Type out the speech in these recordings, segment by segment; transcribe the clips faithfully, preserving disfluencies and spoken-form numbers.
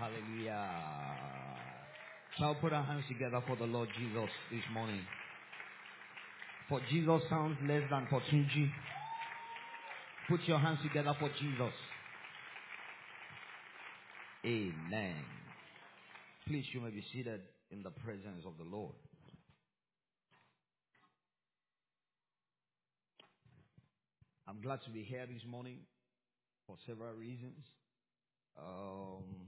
Hallelujah. Shall we put our hands together for the Lord Jesus this morning? For Jesus sounds less than for Tunji. Put your hands together for Jesus. Amen. Please, you may be seated in the presence of the Lord. I'm glad to be here this morning for several reasons. Um,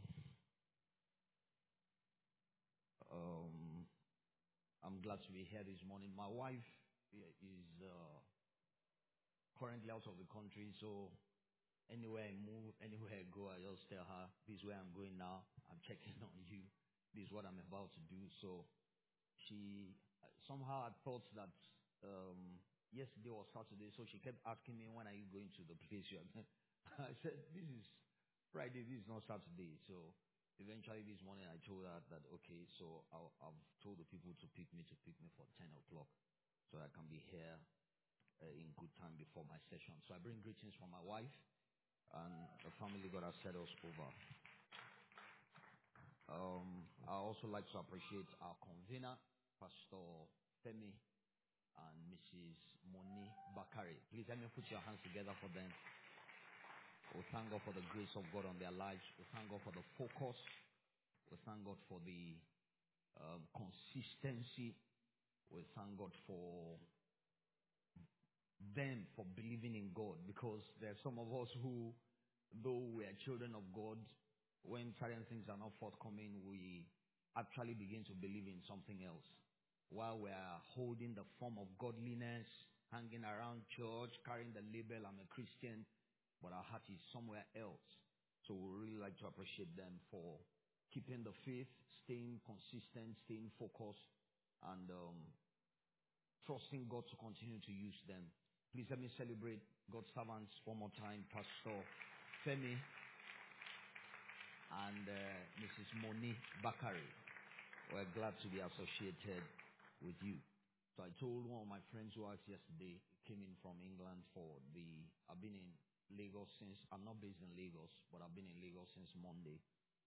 um, I'm glad to be here this morning. My wife is uh, currently out of the country, so anywhere I move, anywhere I go, I just tell her, this is where I'm going now. I'm checking on you. This is what I'm about to do. So she somehow had thought that um, yesterday was Saturday, so she kept asking me, when are you going to the place you are going? I said, this is Friday, this is not Saturday. So eventually this morning I told her that, okay, so I'll, I've told the people to pick me to pick me for ten o'clock so I can be here uh, in good time before my session. So I bring greetings from my wife and the family God has set us over. Um, I also like to appreciate our convener, Pastor Femi and Missus Moni Bakari. Please let me put your hands together for them. We thank God for the grace of God on their lives. We thank God for the focus. We thank God for the um, consistency. We thank God for them for believing in God, because there are some of us who, though we are children of God, when certain things are not forthcoming, we actually begin to believe in something else. While we are holding the form of godliness, hanging around church, carrying the label, I'm a Christian, but our heart is somewhere else. So we really like to appreciate them for keeping the faith, staying consistent, staying focused, and um, trusting God to continue to use them. Please let me celebrate God's servants one more time, Pastor Femi and uh, Missus Moni Bakari. We're glad to be associated with you. So I told one of my friends who asked yesterday, he came in from England for the, I've been in Lagos since, I'm not based in Lagos, but I've been in Lagos since Monday.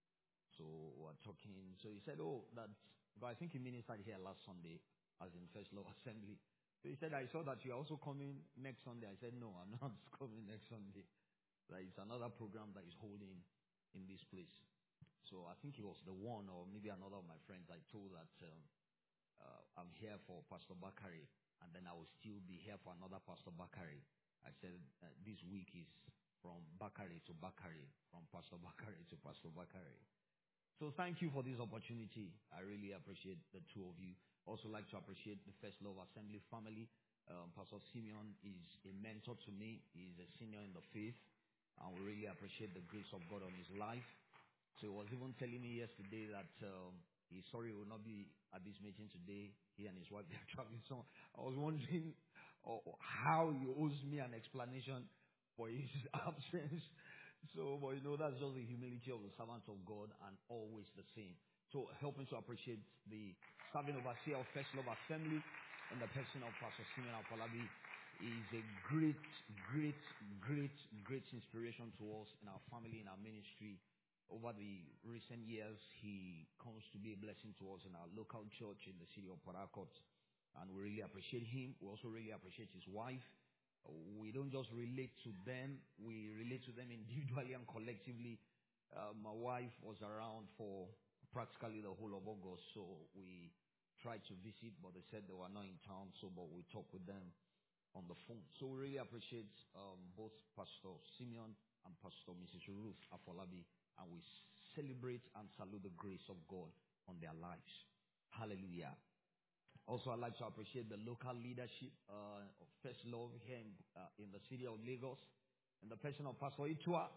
So we're talking, so he said, oh, that, but I think he ministered here last Sunday, as in First Love Assembly. So he said, I saw that you're also coming next Sunday. I said, no, I'm not coming next Sunday. That is another program that is holding in this place. So I think it was the one, or maybe another of my friends, I told that um, uh, I'm here for Pastor Bakari, and then I will still be here for another Pastor Bakari. I said, uh, this week is from Bakari to Bakari, from Pastor Bakari to Pastor Bakari. So thank you for this opportunity. I really appreciate the two of you. Also like to appreciate the First Love Assembly family. Um, Pastor Simeon is a mentor to me. He's a senior in the faith. And we really appreciate the grace of God on his life. So he was even telling me yesterday that um, he's sorry he will not be at this meeting today. He and his wife, they are traveling. So I was wondering uh, how he owes me an explanation for his absence. So, but you know, that's just the humility of the servants of God, and always the same. So helping to appreciate the serving overseer of First Love Assembly in the person of Pastor Simeon Afolabi. Is a great, great, great, great inspiration to us in our family, in our ministry. Over the recent years, he comes to be a blessing to us in our local church in the city of Port Harcourt. And we really appreciate him. We also really appreciate his wife. We don't just relate to them. We relate to them individually and collectively. Uh, my wife was around for practically the whole of August. So we tried to visit, but they said they were not in town. So, but we talked with them on the phone. So we really appreciate um, both Pastor Simeon and Pastor Missus Ruth Afolabi, and we celebrate and salute the grace of God on their lives. Hallelujah. Also, I'd like to appreciate the local leadership uh, of First Love here in, uh, in the city of Lagos, in the person of Pastor Itua.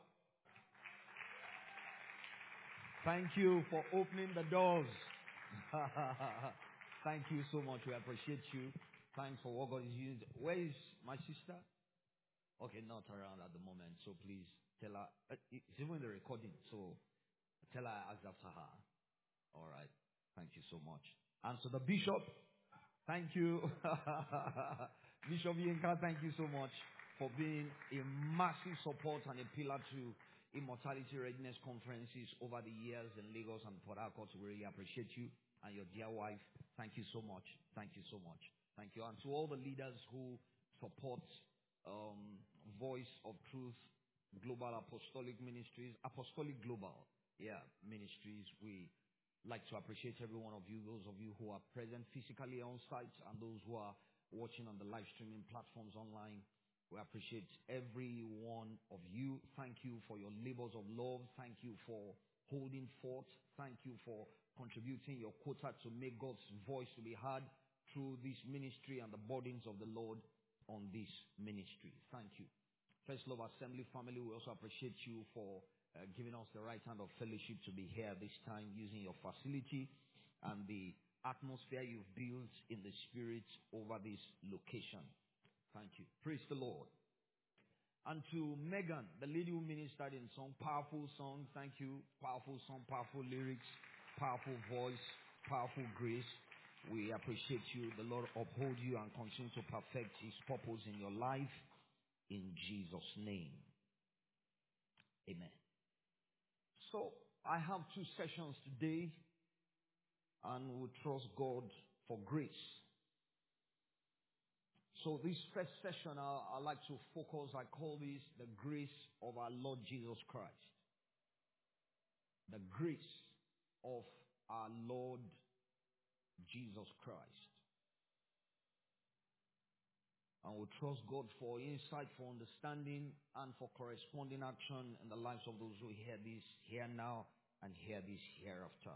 Thank you for opening the doors. Thank you so much. We appreciate you. Thanks for what God is using. Where is my sister? Okay, not around at the moment. So please tell her. Uh, It's even in the recording. So tell her I asked after her. All right. Thank you so much. And so the bishop, thank you. Bishop Yinka, thank you so much for being a massive support and a pillar to immortality readiness conferences over the years in Lagos and Port Harcourt. We really appreciate you and your dear wife. Thank you so much. Thank you so much. Thank you. And to all the leaders who support um, Voice of Truth Global Apostolic Ministries, Apostolic Global, yeah, Ministries. We like to appreciate every one of you, those of you who are present physically on site and those who are watching on the live streaming platforms online. We appreciate every one of you. Thank you for your labors of love. Thank you for holding forth. Thank you for contributing your quota to make God's voice to be heard through this ministry and the burdens of the Lord on this ministry. Thank you. First Love Assembly family, we also appreciate you for uh, giving us the right hand of fellowship to be here this time, using your facility and the atmosphere you've built in the spirit over this location. Thank you. Praise the Lord. And to Megan, the lady who ministered in song, powerful song. Thank you. Powerful song, powerful lyrics, powerful voice, powerful grace. We appreciate you. The Lord uphold you and continue to perfect His purpose in your life. In Jesus' name. Amen. So, I have two sessions today, and we trust God for grace. So this first session, I, I like to focus, I call this the grace of our Lord Jesus Christ. The grace of our Lord Jesus Christ. And we trust God for insight, for understanding, and for corresponding action in the lives of those who hear this here now and hear this hereafter.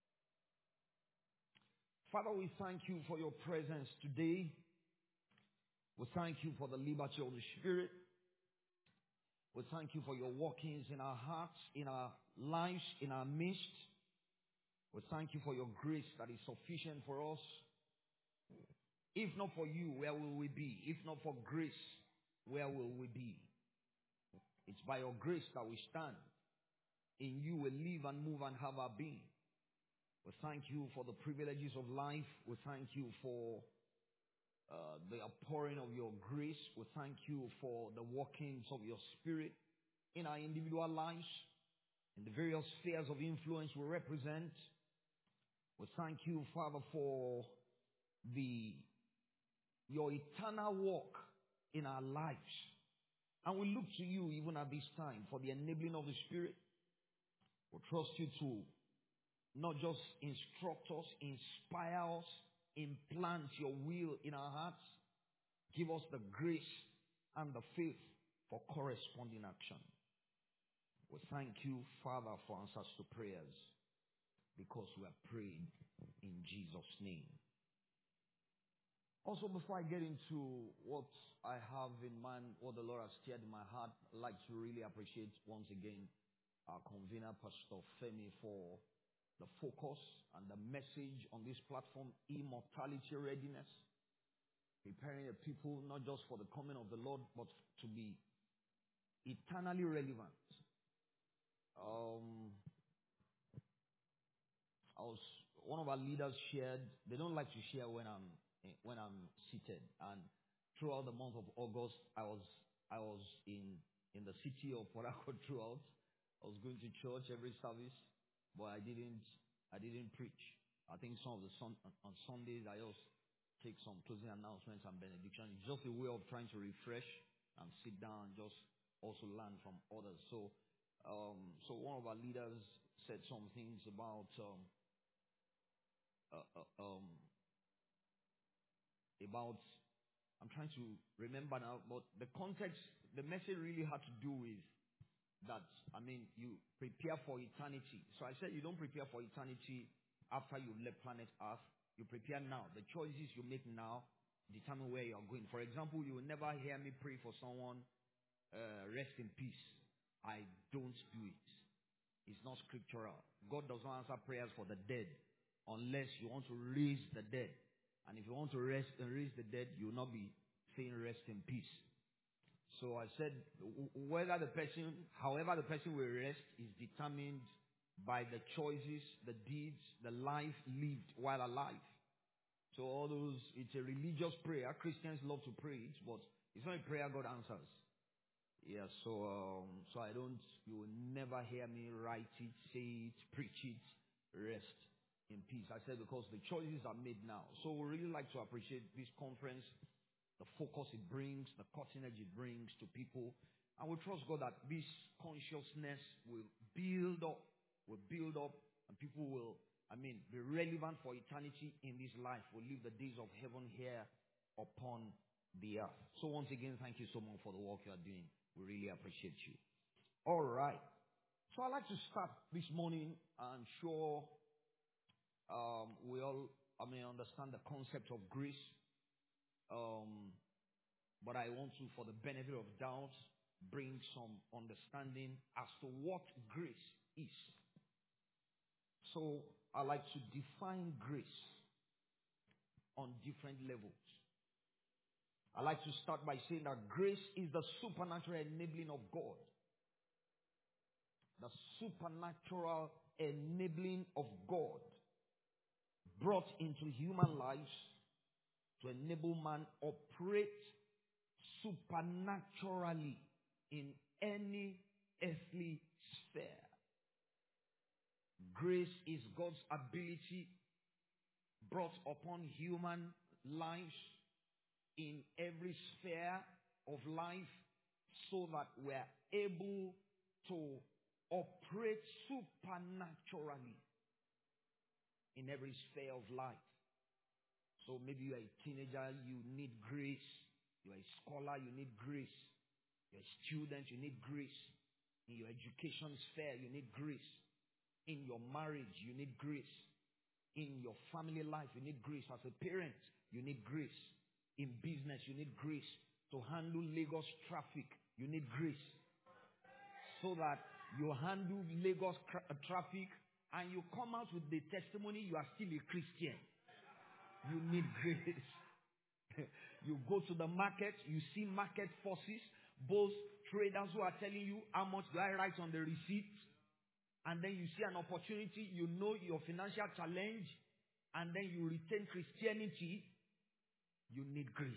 Father, we thank you for your presence today. We thank you for the liberty of the Spirit. We thank you for your workings in our hearts, in our lives, in our midst. We thank you for your grace that is sufficient for us. If not for you, where will we be? If not for grace, where will we be? It's by your grace that we stand. In you we live and move and have our being. We thank you for the privileges of life. We thank you for Uh, the outpouring of your grace. We thank you for the workings of your Spirit in our individual lives, in the various spheres of influence we represent. We thank you, Father, for the your eternal work in our lives. And we look to you even at this time for the enabling of the Spirit. We trust you to not just instruct us, inspire us, implant your will in our hearts. Give us the grace and the faith for corresponding action. We thank you, Father, for answers to prayers because we have prayed in Jesus' name. Also, before I get into what I have in mind, what the Lord has stirred in my heart, I'd like to really appreciate once again our convener, Pastor Femi, for the focus and the message on this platform, immortality readiness. Preparing the people not just for the coming of the Lord, but to be eternally relevant. Um, I was one of our leaders shared. They don't like to share when I'm when I'm seated. And throughout the month of August, I was I was in in the city of Port Harcourt throughout. I was going to church every service, but I didn't I didn't preach. I think some of the sun, on Sundays I also take some closing announcements and benediction. It's just a way of trying to refresh and sit down and just also learn from others. So, um, so one of our leaders said some things about um, uh, uh, um, about. I'm trying to remember now, but the context, the message really had to do with that. I mean, you prepare for eternity. So I said you don't prepare for eternity after you've left planet Earth. You prepare now. The choices you make now determine where you are going. For example, you will never hear me pray for someone, uh, rest in peace. I don't do it. It's not scriptural. God does not answer prayers for the dead unless you want to raise the dead. And if you want to rest and raise the dead, you will not be saying rest in peace. So I said, whether the person, however the person will rest is determined by the choices, the deeds, the life lived while alive. So all those, it's a religious prayer. Christians love to pray it, but it's not a prayer God answers. Yeah, so um, so I don't. You will never hear me write it, say it, preach it, rest in peace. I said because the choices are made now. So we really like to appreciate this conference, the focus it brings, the cutting edge it brings to people, and we trust God that this consciousness will build up, will build up, and people will, I mean, be relevant for eternity in this life. Will live the days of heaven here upon the earth. So once again, thank you so much for the work you are doing. We really appreciate you. All right. So I'd like to start this morning. I'm sure um, we all, I mean, understand the concept of grace. Um, but I want to, for the benefit of doubt, bring some understanding as to what grace is. So I like to define grace on different levels. I like to start by saying that grace is the supernatural enabling of God. The supernatural enabling of God brought into human lives to enable man operate supernaturally in any earthly sphere. Grace is God's ability brought upon human lives in every sphere of life so that we're able to operate supernaturally in every sphere of life. So maybe you're a teenager, you need grace. You're a scholar, you need grace. You're a student, you need grace. In your education sphere, you need grace. In your marriage, you need grace. In your family life, you need grace. As a parent, you need grace. In business, you need grace. To handle Lagos traffic, you need grace. So that you handle Lagos tra- traffic and you come out with the testimony you are still a Christian. You need grace. You go to the market, you see market forces, both traders who are telling you how much do I write on the receipt, and then you see an opportunity, you know your financial challenge, and then you retain Christianity. You need grace.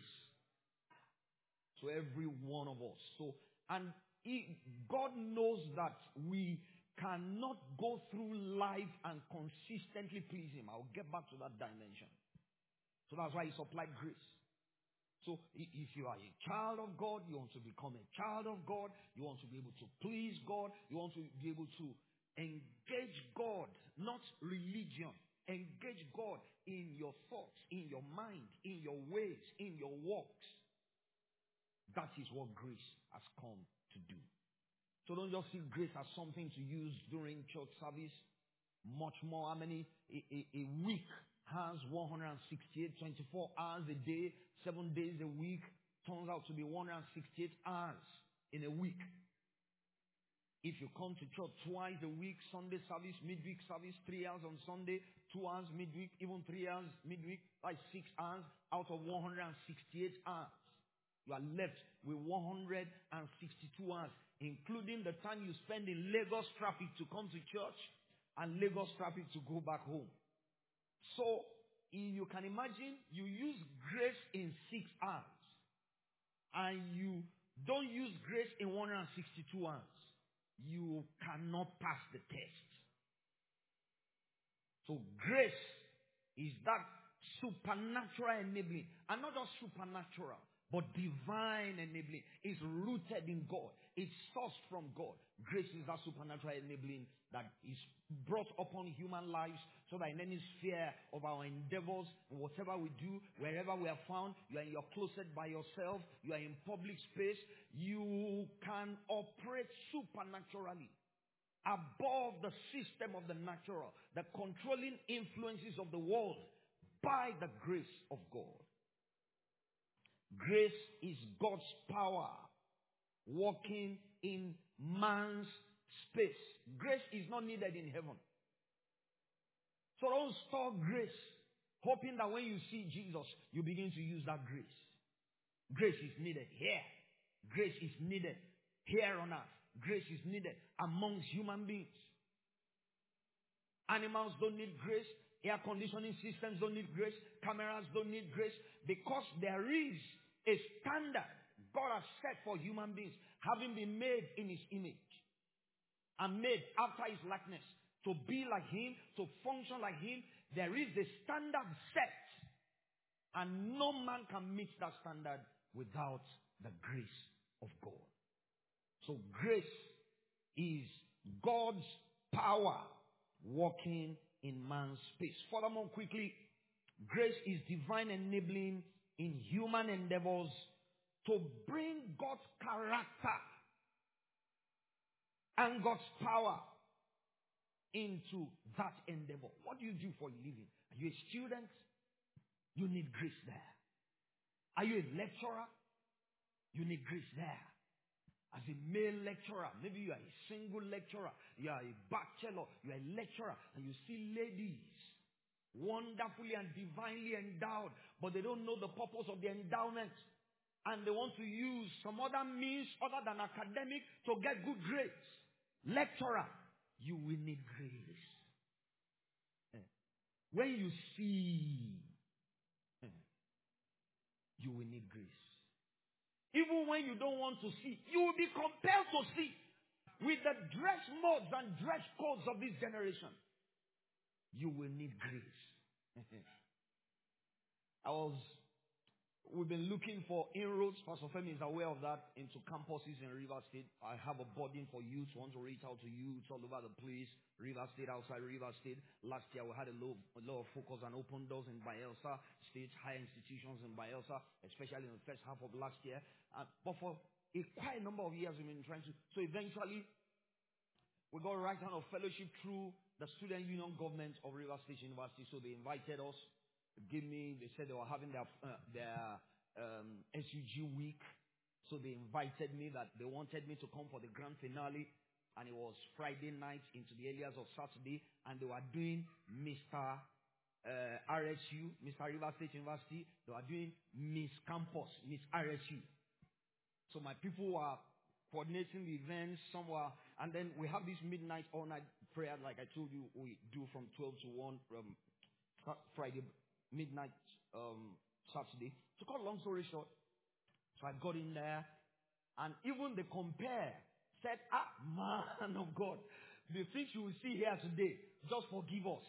So every one of us. So, and he, God knows that we cannot go through life and consistently please Him. I'll get back to that dimension. So that's why He supplied grace. So if you are a child of God, you want to become a child of God, you want to be able to please God, you want to be able to engage God, not religion. Engage God in your thoughts, in your mind, in your ways, in your works. That is what grace has come to do. So don't just see grace as something to use during church service. Much more. How many? A, a, a week has one hundred sixty-eight, twenty-four hours a day, seven days a week. Turns out to be one hundred sixty-eight hours in a week. If you come to church twice a week, Sunday service, midweek service, three hours on Sunday, two hours midweek, even three hours midweek, like six hours out of one hundred sixty-eight hours. You are left with one hundred sixty-two hours, including the time you spend in Lagos traffic to come to church and Lagos traffic to go back home. So, you can imagine you use grace in six hours and you don't use grace in one hundred sixty-two hours. You cannot pass the test. So grace is that supernatural enabling. And not just supernatural, but divine enabling. It's rooted in God. It's sourced from God. Grace is that supernatural enabling that is brought upon human lives so that in any sphere of our endeavors, whatever we do, wherever we are found, you are in your closet by yourself, you are in public space, you can operate supernaturally above the system of the natural, the controlling influences of the world by the grace of God. Grace is God's power working in man's space. Grace is not needed in heaven. So don't store grace, hoping that when you see Jesus, you begin to use that grace. Grace is needed here. Grace is needed here on earth. Grace is needed amongst human beings. Animals don't need grace. Air conditioning systems don't need grace. Cameras don't need grace. Because there is a standard God has set for human beings. having been made in his image and made after his likeness, to be like him, to function like him, there is a standard set. And no man can meet that standard without the grace of God. So grace is God's power working in man's space. Furthermore, quickly, grace is divine enabling in human endeavors to bring God's character and God's power into that endeavor. What do you do for a living? Are you a student? You need grace there. Are you a lecturer? You need grace there. As a male lecturer, maybe you are a single lecturer, you are a bachelor, you are a lecturer, and you see ladies wonderfully and divinely endowed, but they don't know the purpose of the endowment. And they want to use some other means other than academic to get good grades. Lecturer, you will need grace. When you see, you will need grace. Even when you don't want to see, you will be compelled to see. With the dress modes and dress codes of this generation, you will need grace. I was, we've been looking for inroads. Pastor Femi is aware of that, into campuses in River State. I have a burden for youth. Want to reach out to youths all over the place. River State, outside River State. Last year we had a lot, a lot of focus on open doors in Bielsa, state higher institutions in Bielsa, especially in the first half of last year. Uh, but for a quite a number of years we've been trying to. So eventually we got right hand of fellowship through the student union government of River State University. So they invited us. Give me. They said they were having their uh, their um, S U G week. So they invited me, that they wanted me to come for the grand finale. And it was Friday night into the early hours of Saturday. And they were doing Mister Uh, R S U, Mister River State University. They were doing Miss Campus, Miss R S U. So my people were coordinating the events. Some were, and then we have this midnight, all-night prayer, like I told you, we do from twelve to one, um, Friday, midnight, um, Saturday. To cut long story short, so I got in there, and even the compare said, ah, man of God, the things you will see here today, just forgive us.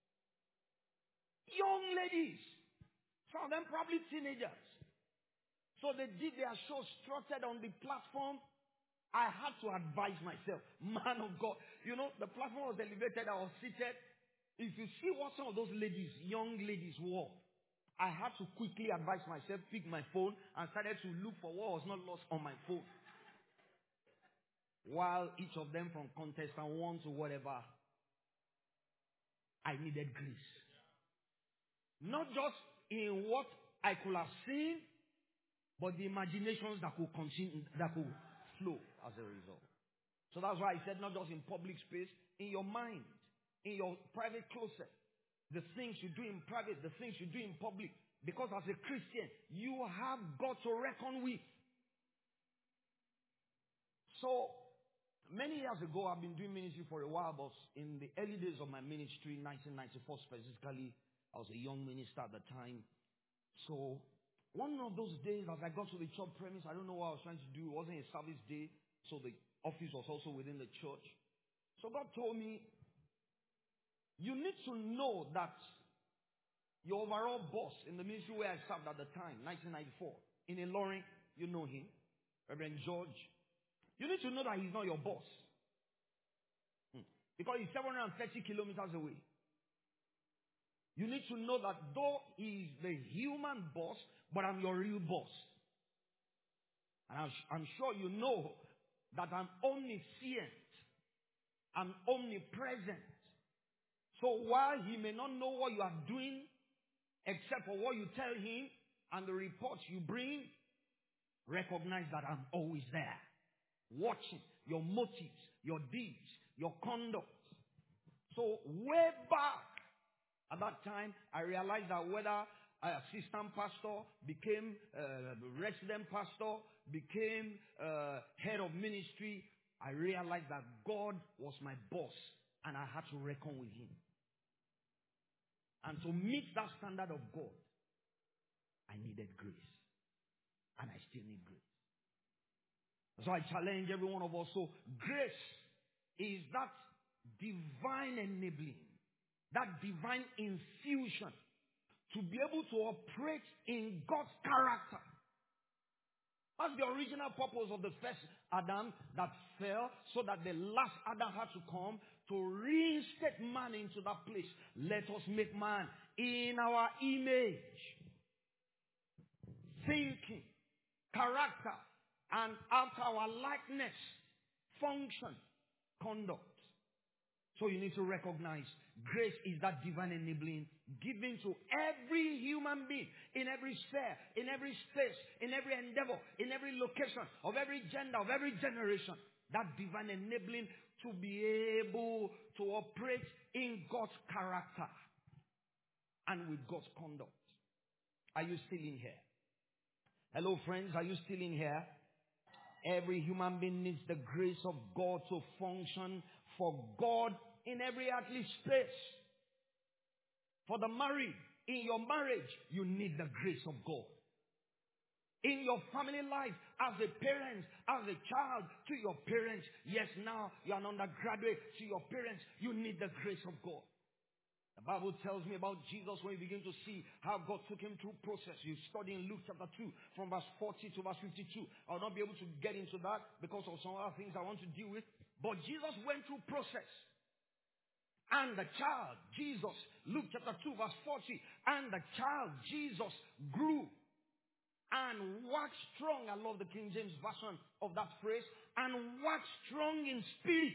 Young ladies, some of them probably teenagers. So they did their show structured on the platform. I had to advise myself, man of God. You know, the platform was elevated, I was seated. If you see what some of those ladies, young ladies wore, I had to quickly advise myself, pick my phone, and started to look for what was not lost on my phone. While each of them, from contestant one to whatever, I needed grace. Not just in what I could have seen, but the imaginations that could continue, that could flow as a result. So that's why I said, not just in public space, in your mind, in your private closet, the things you do in private, the things you do in public. Because as a Christian, you have got to reckon with. So, many years ago, I've been doing ministry for a while, but in the early days of my ministry, nineteen ninety-four specifically, I was a young minister at the time. So, one of those days, as I got to the church premise, I don't know what I was trying to do. It wasn't a service day, so the office was also within the church. So God told me, you need to know that your overall boss in the ministry where I served at the time, nineteen ninety-four, in Ilorin, you know him, Reverend George. You need to know that he's not your boss. Hmm. Because he's seven hundred thirty kilometers away. You need to know that though he's the human boss, but I'm your real boss. And I'm, I'm sure you know that I'm omniscient. I'm omnipresent. So while he may not know what you are doing, except for what you tell him and the reports you bring, recognize that I'm always there. Watching your motives, your deeds, your conduct. So way back at that time, I realized that whether assistant pastor became uh, resident pastor, became uh, head of ministry, I realized that God was my boss and I had to reckon with him. And to meet that standard of God, I needed grace. And I still need grace. So I challenge every one of us. So grace is that divine enabling, that divine infusion to be able to operate in God's character. That's the original purpose of the first Adam that fell, so that the last Adam had to come to reinstate man into that place. Let us make man in our image, thinking, character, and after our likeness, function, conduct. So you need to recognize grace is that divine enabling given to every human being in every sphere, in every space, in every endeavor, in every location, of every gender, of every generation. That divine enabling to be able to operate in God's character and with God's conduct. Are you still in here? Hello, friends. Are you still in here? Every human being needs the grace of God to function for God in every earthly space. For the married, in your marriage, you need the grace of God. In your family life, as a parent, as a child, to your parents, yes, now you're an undergraduate, to your parents, you need the grace of God. The Bible tells me about Jesus when you begin to see how God took him through process. You study in Luke chapter two from verse forty to verse fifty-two. I will not be able to get into that because of some other things I want to deal with. But Jesus went through process. And the child, Jesus, Luke chapter two verse forty, and the child, Jesus, grew and waxed strong. I love the King James version of that phrase. And waxed strong in spirit.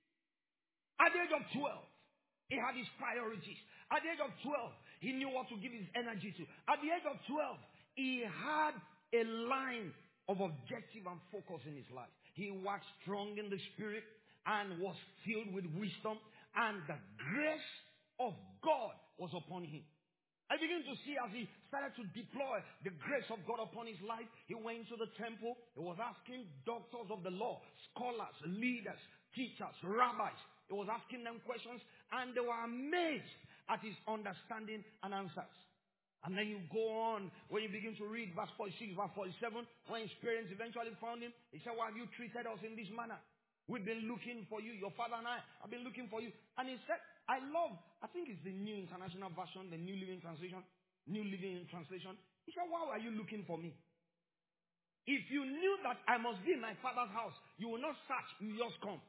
At the age of twelve, he had his priorities. At the age of twelve, he knew what to give his energy to. At the age of twelve, he had a line of objective and focus in his life. He waxed strong in the spirit and was filled with wisdom, and the grace of God was upon him. I begin to see as he started to deploy the grace of God upon his life, he went to the temple. He was asking doctors of the law, scholars, leaders, teachers, rabbis. He was asking them questions, and they were amazed at his understanding and answers. And then you go on, when you begin to read verse forty-six, verse forty-seven, when his parents eventually found him, he said, why have you treated us in this manner? We've been looking for you. Your father and I have been looking for you. And he said, I love, I think it's the New International Version, the New Living Translation, New Living Translation. He said, why were you looking for me? If you knew that I must be in my father's house, you will not search, you just come.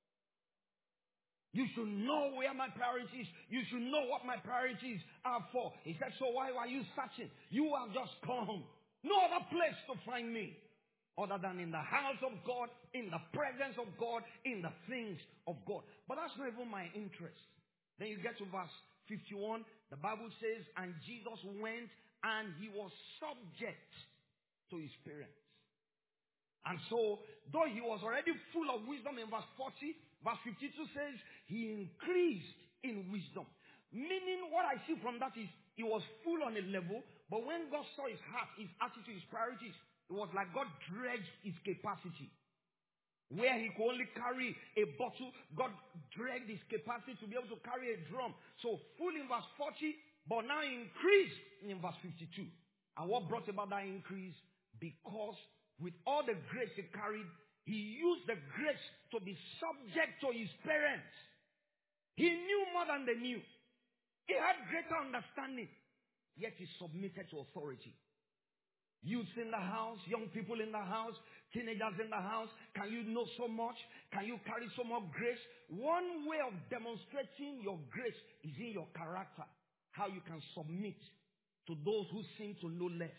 You should know where my priorities, you should know what my priorities are for. He said, so why were you searching? You have just come. No other place to find me other than in the house of God, in the presence of God, in the things of God. But that's not even my interest. Then you get to verse fifty-one. The Bible says, and Jesus went and he was subject to his parents. And so, though he was already full of wisdom in verse forty, verse fifty-two says, he increased in wisdom. Meaning, what I see from that is, he was full on a level, but when God saw his heart, his attitude, his priorities, it was like God dredged his capacity. Where he could only carry a bottle, God dragged his capacity to be able to carry a drum. So, full in verse forty, but now increased in verse fifty-two. And what brought about that increase? Because with all the grace he carried, he used the grace to be subject to his parents. He knew more than they knew. He had greater understanding. Yet he submitted to authority. Youths in the house, young people in the house, teenagers in the house. Can you know so much? Can you carry so much grace? One way of demonstrating your grace is in your character. How you can submit to those who seem to know less.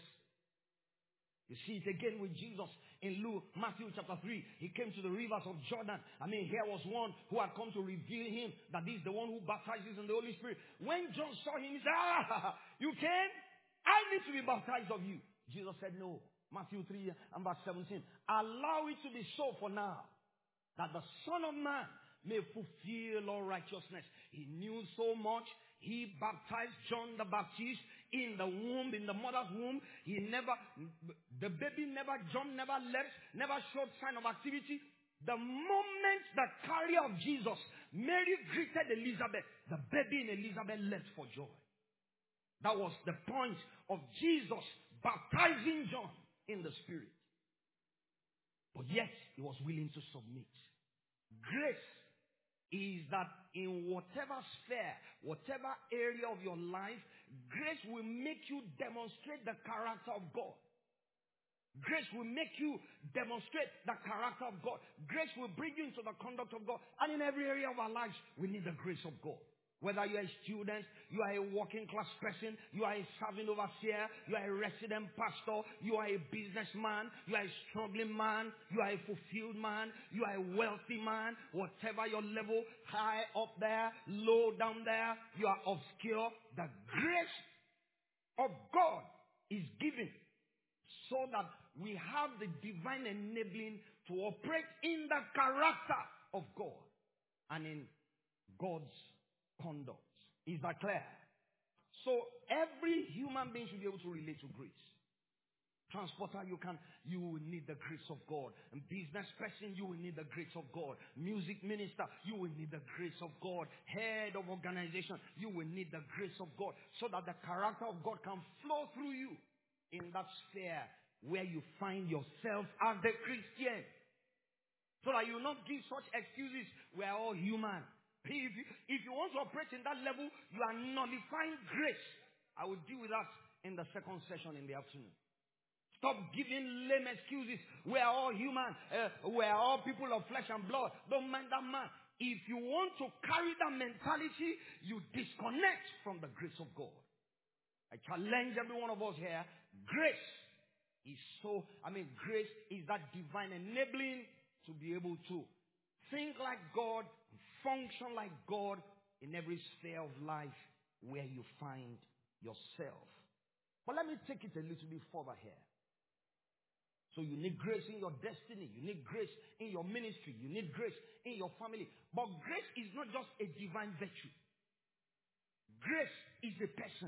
You see it again with Jesus in Luke, Matthew chapter three. He came to the rivers of Jordan. I mean, here was one who had come to reveal him that this is the one who baptizes in the Holy Spirit. When John saw him, he said, ah, you can? I need to be baptized of you. Jesus said, no. Matthew three and verse seventeen. Allow it to be so for now, that the Son of Man may fulfill all righteousness. He knew so much. He baptized John the Baptist in the womb, in the mother's womb. He never, the baby never jumped, never leapt, never showed sign of activity. The moment the carrier of Jesus, Mary greeted Elizabeth, the baby in Elizabeth leapt for joy. That was the point of Jesus baptizing John in the Spirit. But yet, he was willing to submit. Grace is that in whatever sphere, whatever area of your life, grace will make you demonstrate the character of God. Grace will make you demonstrate the character of God. Grace will bring you into the conduct of God. And in every area of our lives, we need the grace of God. Whether you are a student, you are a working class person, you are a serving overseer, you are a resident pastor, you are a businessman, you are a struggling man, you are a fulfilled man, you are a wealthy man, whatever your level, high up there, low down there, you are obscure. The grace of God is given so that we have the divine enabling to operate in the character of God and in God's conduct. Is that clear? So every human being should be able to relate to grace. Transporter, you can, you will need the grace of God. And business person, you will need the grace of God. Music minister, you will need the grace of God. Head of organization, you will need the grace of God so that the character of God can flow through you in that sphere where you find yourself as the Christian. So that you will not give such excuses. We are all human. If you, if you want to operate in that level, you are nullifying grace. I will deal with that in the second session in the afternoon. Stop giving lame excuses. We are all human. Uh, we are all people of flesh and blood. Don't mind that man. If you want to carry that mentality, you disconnect from the grace of God. I challenge every one of us here. Grace is so, I mean, grace is that divine enabling to be able to think like God, function like God in every sphere of life where you find yourself. But let me take it a little bit further here. So you need grace in your destiny. You need grace in your ministry. You need grace in your family. But grace is not just a divine virtue. Grace is a person.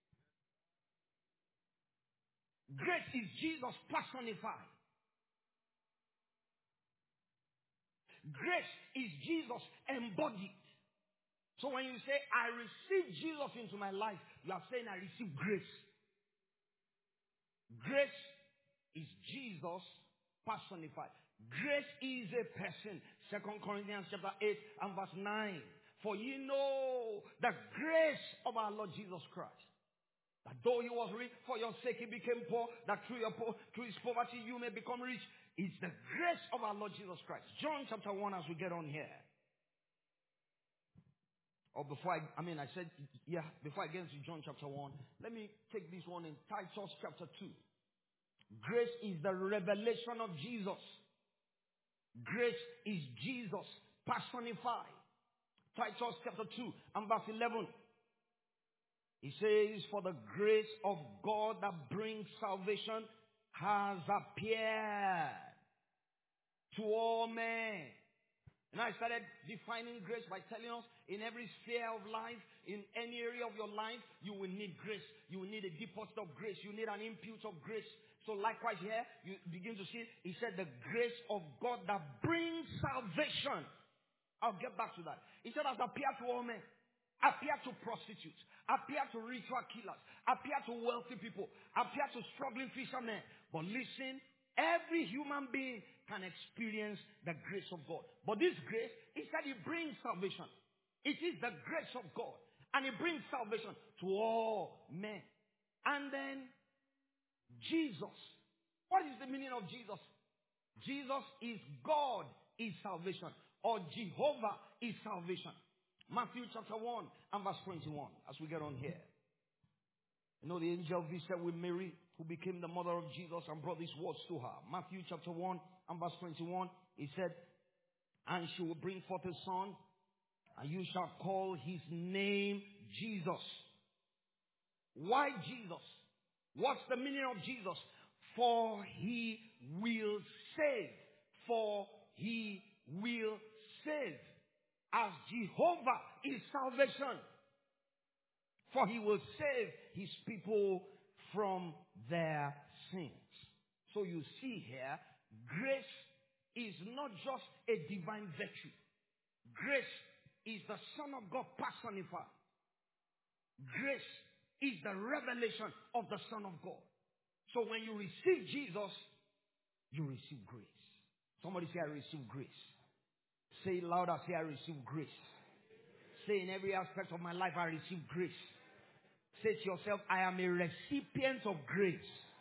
Grace is Jesus personified. Grace is Jesus embodied. So when you say, I receive Jesus into my life, you are saying, I receive grace. Grace is Jesus personified. Grace is a person. Second Corinthians chapter eight and verse nine. For ye know the grace of our Lord Jesus Christ, that though he was rich, for your sake he became poor, that through, your po- through his poverty you may become rich. It's the grace of our Lord Jesus Christ. John chapter one as we get on here. Or before I, I mean I said, yeah, before I get into John chapter one, let me take this one in Titus chapter two. Grace is the revelation of Jesus. Grace is Jesus personified. Titus chapter two and verse eleven. He says, for the grace of God that brings salvation has appeared to all men. And I started defining grace by telling us in every sphere of life, in any area of your life, you will need grace. You will need a deposit of grace. You need an input of grace. So likewise here, you begin to see, he said the grace of God that brings salvation. I'll get back to that. He said has appeared to all men. Appear to prostitutes, appear to ritual killers, appear to wealthy people, appear to struggling fishermen. But listen, every human being can experience the grace of God. But this grace, he said it brings salvation. It is the grace of God. And it brings salvation to all men. And then, Jesus. What is the meaning of Jesus? Jesus is God is salvation. Or Jehovah is salvation. Matthew chapter one and verse twenty-one, as we get on here. You know, the angel visited with Mary, who became the mother of Jesus and brought these words to her. Matthew chapter one and verse twenty-one, he said, and she will bring forth a son, and you shall call his name Jesus. Why Jesus? What's the meaning of Jesus? For he will save. For he will save. As Jehovah is salvation. For he will save his people from their sins. So you see here, grace is not just a divine virtue. Grace is the Son of God personified. Grace is the revelation of the Son of God. So when you receive Jesus, you receive grace. Somebody say, I receive grace. Say it louder, say, I receive grace. Say, in every aspect of my life, I receive grace. Say to yourself, I am a recipient of grace.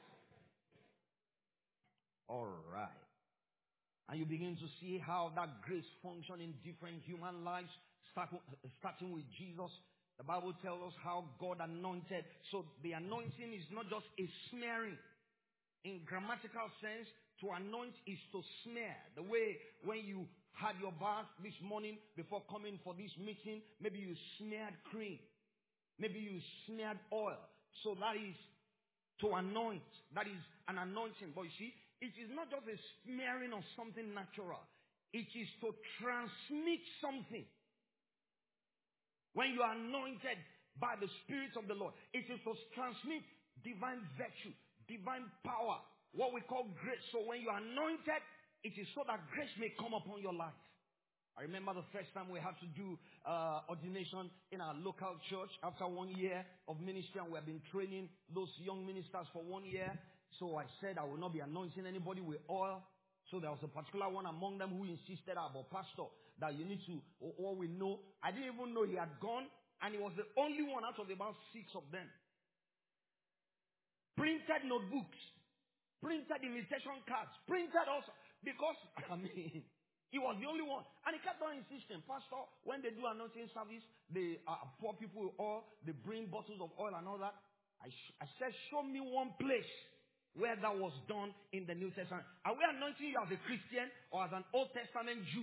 All right. And you begin to see how that grace functions in different human lives, start, starting with Jesus. The Bible tells us how God anointed. So the anointing is not just a smearing. In grammatical sense, to anoint is to smear. The way when you had your bath this morning before coming for this meeting, maybe you smeared cream. Maybe you smeared oil. So that is to anoint. That is an anointing. But you see, it is not just a smearing of something natural. It is to transmit something. When you are anointed by the Spirit of the Lord, it is to transmit divine virtue, divine power, what we call grace. So when you are anointed, it is so that grace may come upon your life. I remember the first time we had to do uh, ordination in our local church after one year of ministry, and we have been training those young ministers for one year. So I said I will not be anointing anybody with oil. So there was a particular one among them who insisted about, Pastor, that you need to, all we know. I didn't even know he had gone, and he was the only one out of about six of them. Printed notebooks, printed invitation cards, printed also, because, I mean, he was the only one. And he kept on insisting, Pastor, when they do anointing service, they uh, pour people with oil, they bring bottles of oil and all that. I, sh- I said, show me one place where that was done in the New Testament. Are we anointing you as a Christian or as an Old Testament Jew?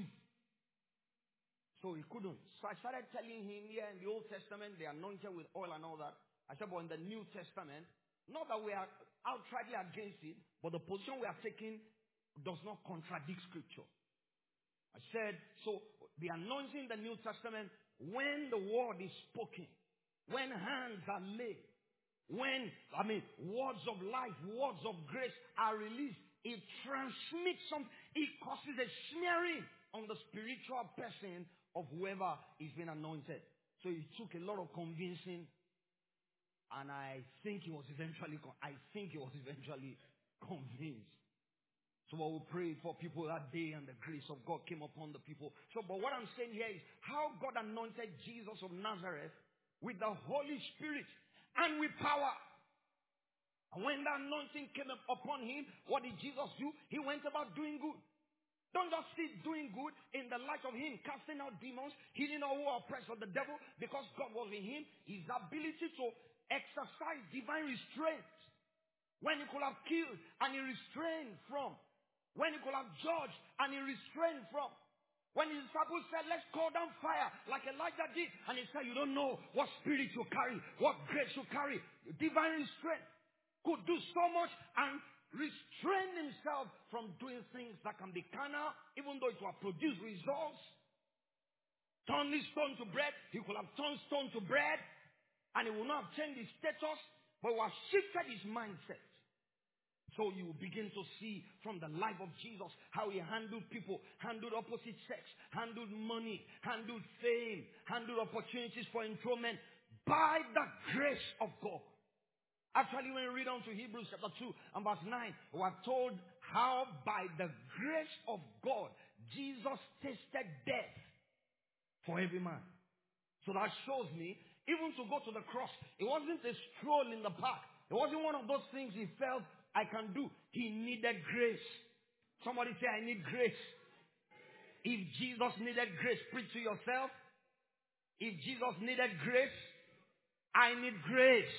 So he couldn't. So I started telling him, yeah, in the Old Testament, they anointed with oil and all that. I said, but in the New Testament, not that we are outrightly against it, but the position we are taking does not contradict Scripture. I said, so the anointing in the New Testament, when the word is spoken, when hands are laid, when, I mean, words of life, words of grace are released, it transmits some, it causes a smearing on the spiritual person of whoever is being anointed. So it took a lot of convincing, and I think he was eventually, I think he was eventually convinced. So I will pray for people that day, and the grace of God came upon the people. So, but what I'm saying here is how God anointed Jesus of Nazareth with the Holy Spirit and with power. And when the anointing came upon him, what did Jesus do? He went about doing good. Don't just sit doing good in the light of him, casting out demons, healing all who are oppressed of the devil, because God was in him. His ability to exercise divine restraint. When he could have killed and he restrained from. When he could have judged and he restrained from. When his disciples said, let's call down fire like Elijah did. And he said, you don't know what spirit you carry, what grace you carry. Divine restraint could do so much and restrain himself from doing things that can be carnal, even though it will produce results. Turn this stone to bread. He could have turned stone to bread, and he would not have changed his status, but he would have shifted his mindset. So you will begin to see from the life of Jesus how he handled people, handled opposite sex, handled money, handled fame, handled opportunities for enthronement by the grace of God. Actually, when we read on to Hebrews chapter two and verse nine, we are told how by the grace of God, Jesus tasted death for every man. So that shows me, even to go to the cross, it wasn't a stroll in the park. It wasn't one of those things he felt I can do. He needed grace. Somebody say, I need grace. If Jesus needed grace, preach to yourself. If Jesus needed grace, I need grace.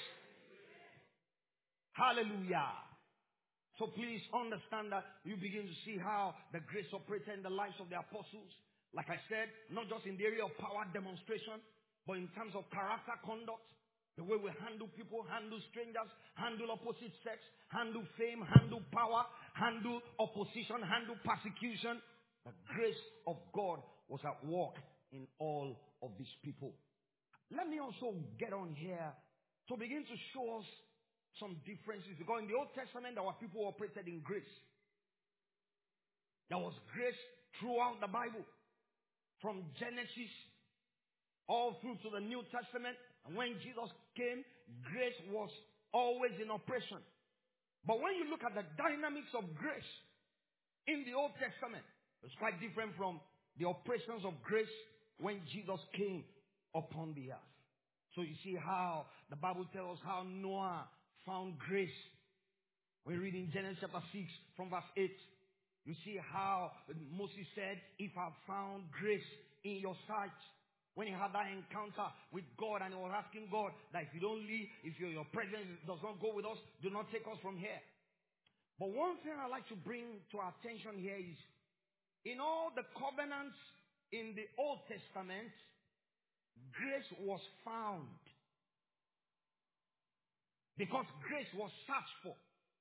Hallelujah. So please understand that you begin to see how the grace operated in the lives of the apostles. Like I said, not just in the area of power demonstration, but in terms of character conduct. The way we handle people, handle strangers, handle opposite sex, handle fame, handle power, handle opposition, handle persecution. The grace of God was at work in all of these people. Let me also get on here to begin to show us some differences. Because in the Old Testament, there were people who operated in grace. There was grace throughout the Bible. From Genesis all through to the New Testament. And when Jesus came, grace was always in operation. But when you look at the dynamics of grace, in the Old Testament. It's quite different from the operations of grace when Jesus came upon the earth. So you see how the Bible tells us how Noah found grace. We read in Genesis chapter six from verse eight. You see how Moses said, if I found grace in your sight. When he had that encounter with God and he was asking God that if you don't leave, if your, your presence does not go with us, do not take us from here. But one thing I'd like to bring to our attention here is, in all the covenants in the Old Testament, grace was found. Because grace was searched for.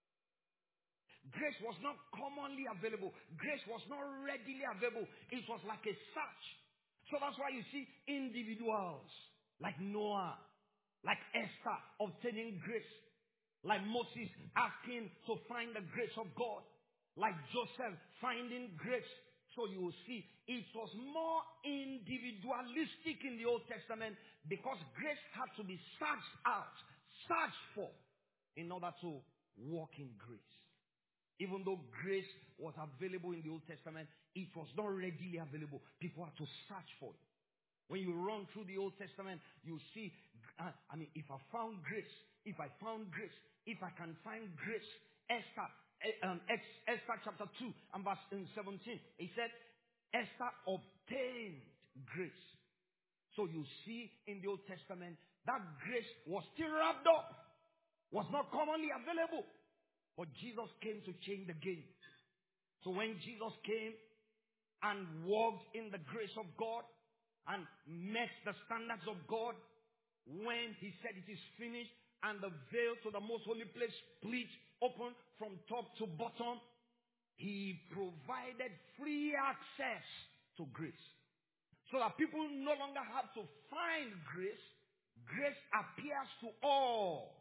Grace was not commonly available. Grace was not readily available. It was like a search. So that's why you see individuals like Noah, like Esther obtaining grace, like Moses asking to find the grace of God, like Joseph finding grace. So you will see it was more individualistic in the Old Testament because grace had to be searched out, searched for in order to walk in grace. Even though grace was available in the Old Testament, it was not readily available. People had to search for it. When you run through the Old Testament, you see, uh, I mean, if I found grace, if I found grace, if I can find grace, Esther, um, Esther chapter two and verse seventeen, he said, Esther obtained grace. So you see in the Old Testament, that grace was still wrapped up, was not commonly available. But Jesus came to change the game. So when Jesus came and walked in the grace of God and met the standards of God, when he said it is finished and the veil to the most holy place split open from top to bottom, he provided free access to grace. So that people no longer have to find grace. Grace appears to all.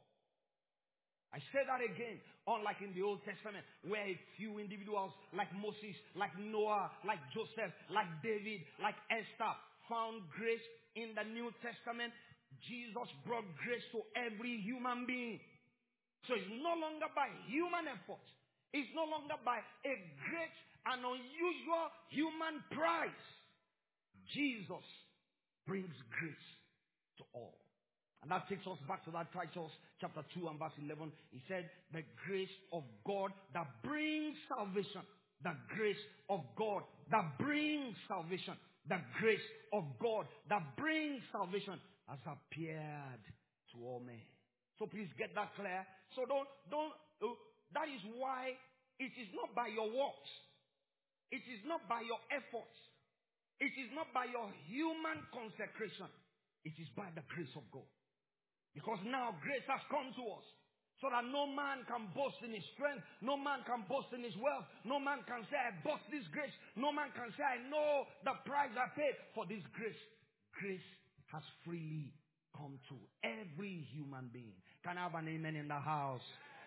I say that again, unlike in the Old Testament, where a few individuals like Moses, like Noah, like Joseph, like David, like Esther found grace. In the New Testament, Jesus brought grace to every human being. So it's no longer by human effort. It's no longer by a great and unusual human price. Jesus brings grace to all. And that takes us back to that Titus chapter two and verse eleven. He said, the grace of God that brings salvation. The grace of God that brings salvation. The grace of God that brings salvation has appeared to all men. So please get that clear. So don't, don't, uh, that is why it is not by your works. It is not by your efforts. It is not by your human consecration. It is by the grace of God. Because now grace has come to us. So that no man can boast in his strength. No man can boast in his wealth. No man can say, I bought this grace. No man can say, I know the price I paid for this grace. Grace has freely come to every human being. Can I have an amen in the house?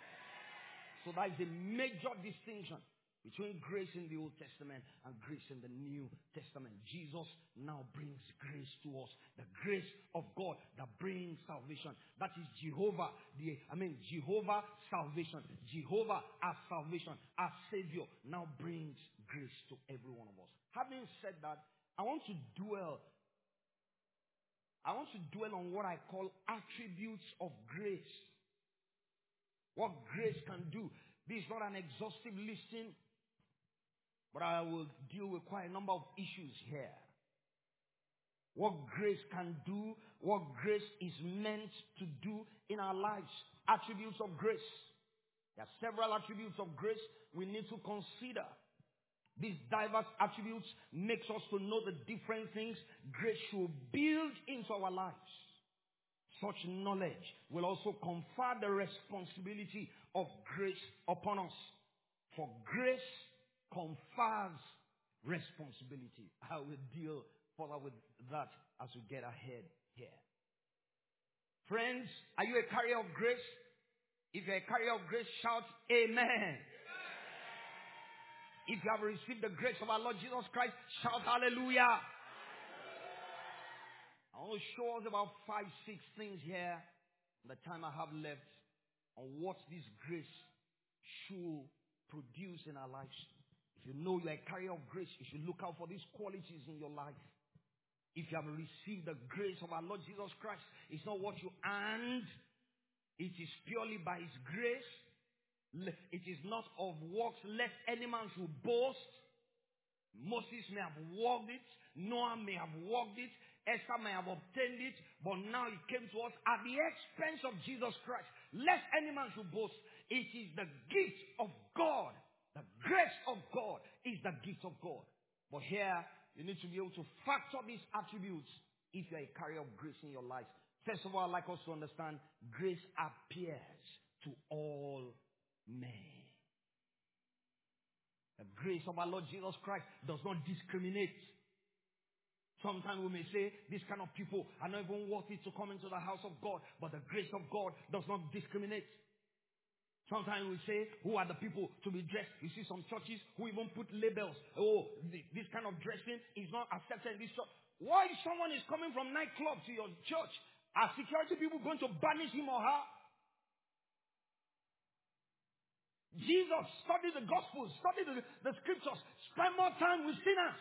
So that is a major distinction between grace in the Old Testament and grace in the New Testament. Jesus now brings grace to us. The grace of God that brings salvation. That is Jehovah. The, I mean, Jehovah salvation. Jehovah as salvation, as Savior, now brings grace to every one of us. Having said that, I want to dwell I want to dwell on what I call attributes of grace. What grace can do. This is not an exhaustive listing, but I will deal with quite a number of issues here. What grace can do, what grace is meant to do in our lives. Attributes of grace. There are several attributes of grace we need to consider. These diverse attributes makes us to know the different things grace should build into our lives. Such knowledge will also confer the responsibility of grace upon us. For grace confers responsibility. I will deal further with that as we get ahead here. Friends, are you a carrier of grace? If you're a carrier of grace, shout amen. If you have received the grace of our Lord Jesus Christ, shout hallelujah. I want to show us about five, six things here, the time I have left, on what this grace should produce in our lives. If you know you're a carrier of grace, you should look out for these qualities in your life. If you have received the grace of our Lord Jesus Christ, it's not what you earned. It is purely by His grace. It is not of works, lest any man should boast. Moses may have walked it. Noah may have walked it. Esther may have obtained it. But now it came to us at the expense of Jesus Christ. Lest any man should boast. It is the gift of God. The grace of God is the gift of God. But here, you need to be able to factor these attributes if you're a carrier of grace in your life. First of all, I'd like us to understand grace appears to all men. The grace of our Lord Jesus Christ does not discriminate. Sometimes we may say, these kind of people are not even worthy to come into the house of God. But the grace of God does not discriminate. Sometimes we say, who are the people to be dressed? You see some churches who even put labels. Oh, this kind of dressing is not accepted in this church. Why if someone is coming from nightclub to your church? Are security people going to banish him or her? Jesus studied the Gospels, studied the, the Scriptures, spent more time with sinners.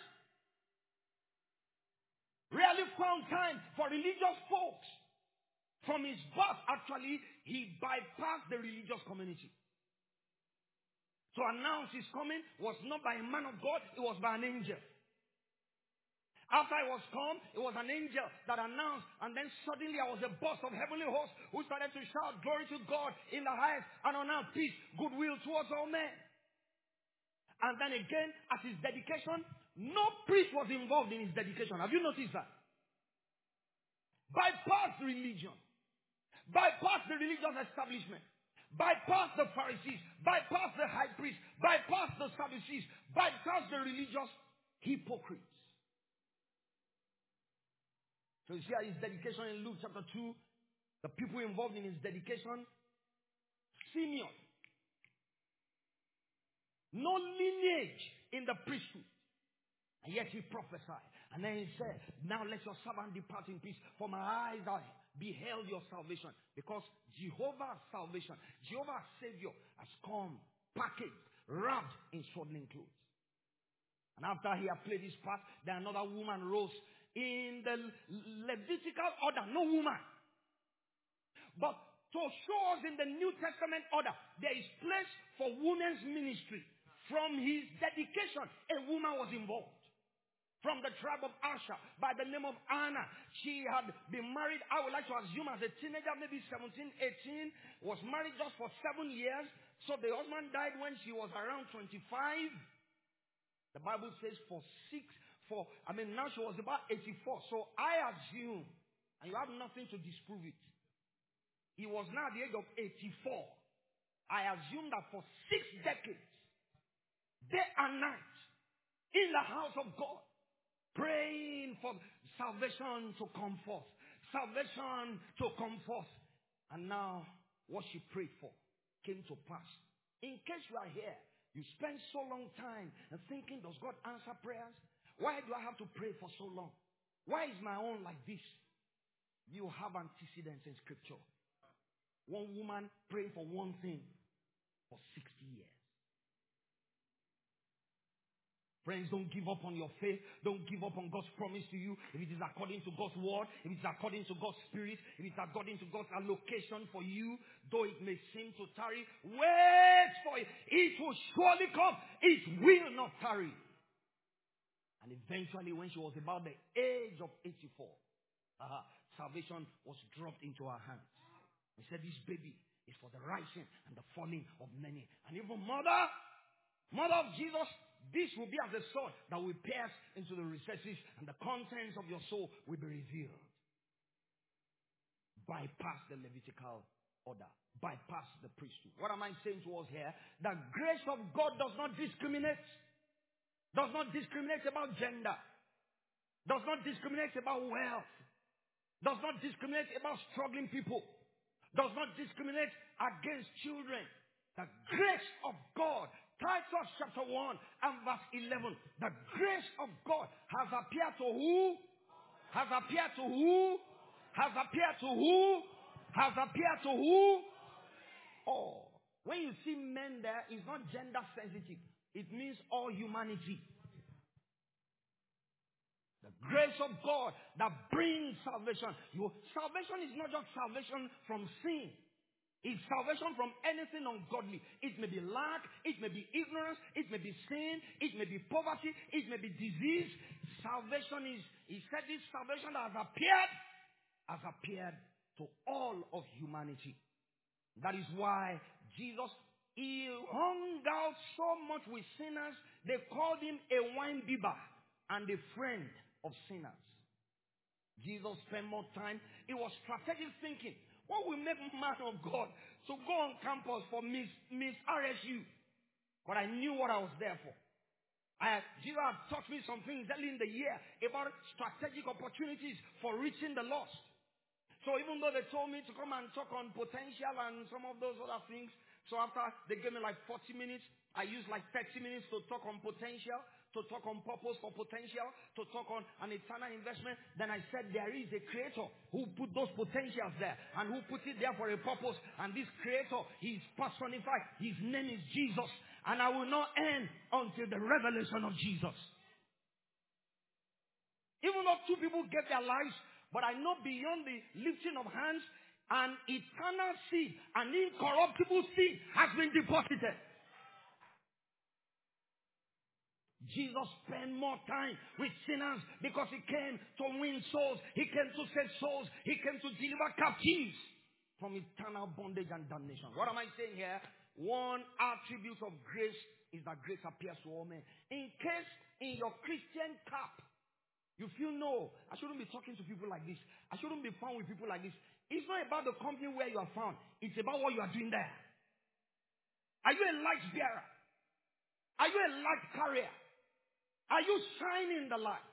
Rarely found time for religious folks. From his birth, actually, he bypassed the religious community. To announce his coming was not by a man of God, it was by an angel. After I was come, it was an angel that announced, and then suddenly I was a burst of heavenly hosts who started to shout, glory to God in the highest, and on earth peace, goodwill towards all men. And then again, at his dedication, no priest was involved in his dedication. Have you noticed that? Bypass religion. Bypass the religious establishment. Bypass the Pharisees. Bypass the high priest. Bypass the Sadducees. Bypass the religious hypocrites. So you see his dedication in Luke chapter two. The people involved in his dedication. Simeon. No lineage in the priesthood. And yet he prophesied. And then he said, now let your servant depart in peace. For my eyes have beheld your salvation. Because Jehovah's salvation, Jehovah's Savior has come, packaged, wrapped in swaddling clothes. And after he had played his part, then another woman rose. In the Levitical order, no woman. But to show us in the New Testament order, there is place for women's ministry. From his dedication, a woman was involved. From the tribe of Asher, by the name of Anna. She had been married, I would like to assume, as a teenager, maybe seventeen, eighteen. Was married just for seven years. So the husband died when she was around twenty-five. The Bible says for six, for, I mean, now she was about eighty-four. So I assume, and you have nothing to disprove it. He was now at the age of eighty-four. I assume that for six decades, day and night, in the house of God, praying for salvation to come forth. Salvation to come forth. And now, what she prayed for came to pass. In case you are here, you spend so long time and thinking, does God answer prayers? Why do I have to pray for so long? Why is my own like this? You have antecedents in Scripture. One woman praying for one thing for sixty years. Friends, don't give up on your faith. Don't give up on God's promise to you. If it is according to God's word, if it is according to God's spirit, if it is according to God's allocation for you, though it may seem to tarry, wait for it. It will surely come. It will not tarry. And eventually, when she was about the age of eighty-four, uh, salvation was dropped into her hands. He said, this baby is for the rising and the falling of many. And even mother, mother of Jesus, this will be as a sword that will pierce into the recesses, and the contents of your soul will be revealed. Bypass the Levitical order. Bypass the priesthood. What am I saying to us here? The grace of God does not discriminate. Does not discriminate about gender. Does not discriminate about wealth. Does not discriminate about struggling people. Does not discriminate against children. The grace of God, Titus chapter one and verse eleven. The grace of God has appeared to who? Has appeared to who? Has appeared to who? Has appeared to who? Oh. When you see men there, it's not gender sensitive. It means all humanity. The grace of God that brings salvation. You, salvation is not just salvation from sin. It's salvation from anything ungodly. It may be lack, it may be ignorance, it may be sin, it may be poverty, it may be disease. Salvation is, he said this salvation that has appeared, has appeared to all of humanity. That is why Jesus, he hung out so much with sinners, they called him a wine bibber and a friend of sinners. Jesus spent more time. It was strategic thinking. What will make man of God to go on campus for Miss Miss R S U? But I knew what I was there for. I, Jesus had taught me some things early in the year about strategic opportunities for reaching the lost. So even though they told me to come and talk on potential and some of those other things, so after they gave me like forty minutes, I used like thirty minutes to talk on potential, to talk on purpose for potential, to talk on an eternal investment. Then I said there is a creator who put those potentials there and who put it there for a purpose. And this creator, he is personified. His name is Jesus. And I will not end until the revelation of Jesus. Even though two people gave their lives, but I know beyond the lifting of hands, an eternal seed, an incorruptible seed has been deposited. Jesus spent more time with sinners because he came to win souls. He came to save souls. He came to deliver captives from eternal bondage and damnation. What am I saying here? One attribute of grace is that grace appears to all men. In case in your Christian cap, you feel no, I shouldn't be talking to people like this. I shouldn't be found with people like this. It's not about the company where you are found. It's about what you are doing there. Are you a light bearer? Are you a light carrier? Are you shining the light?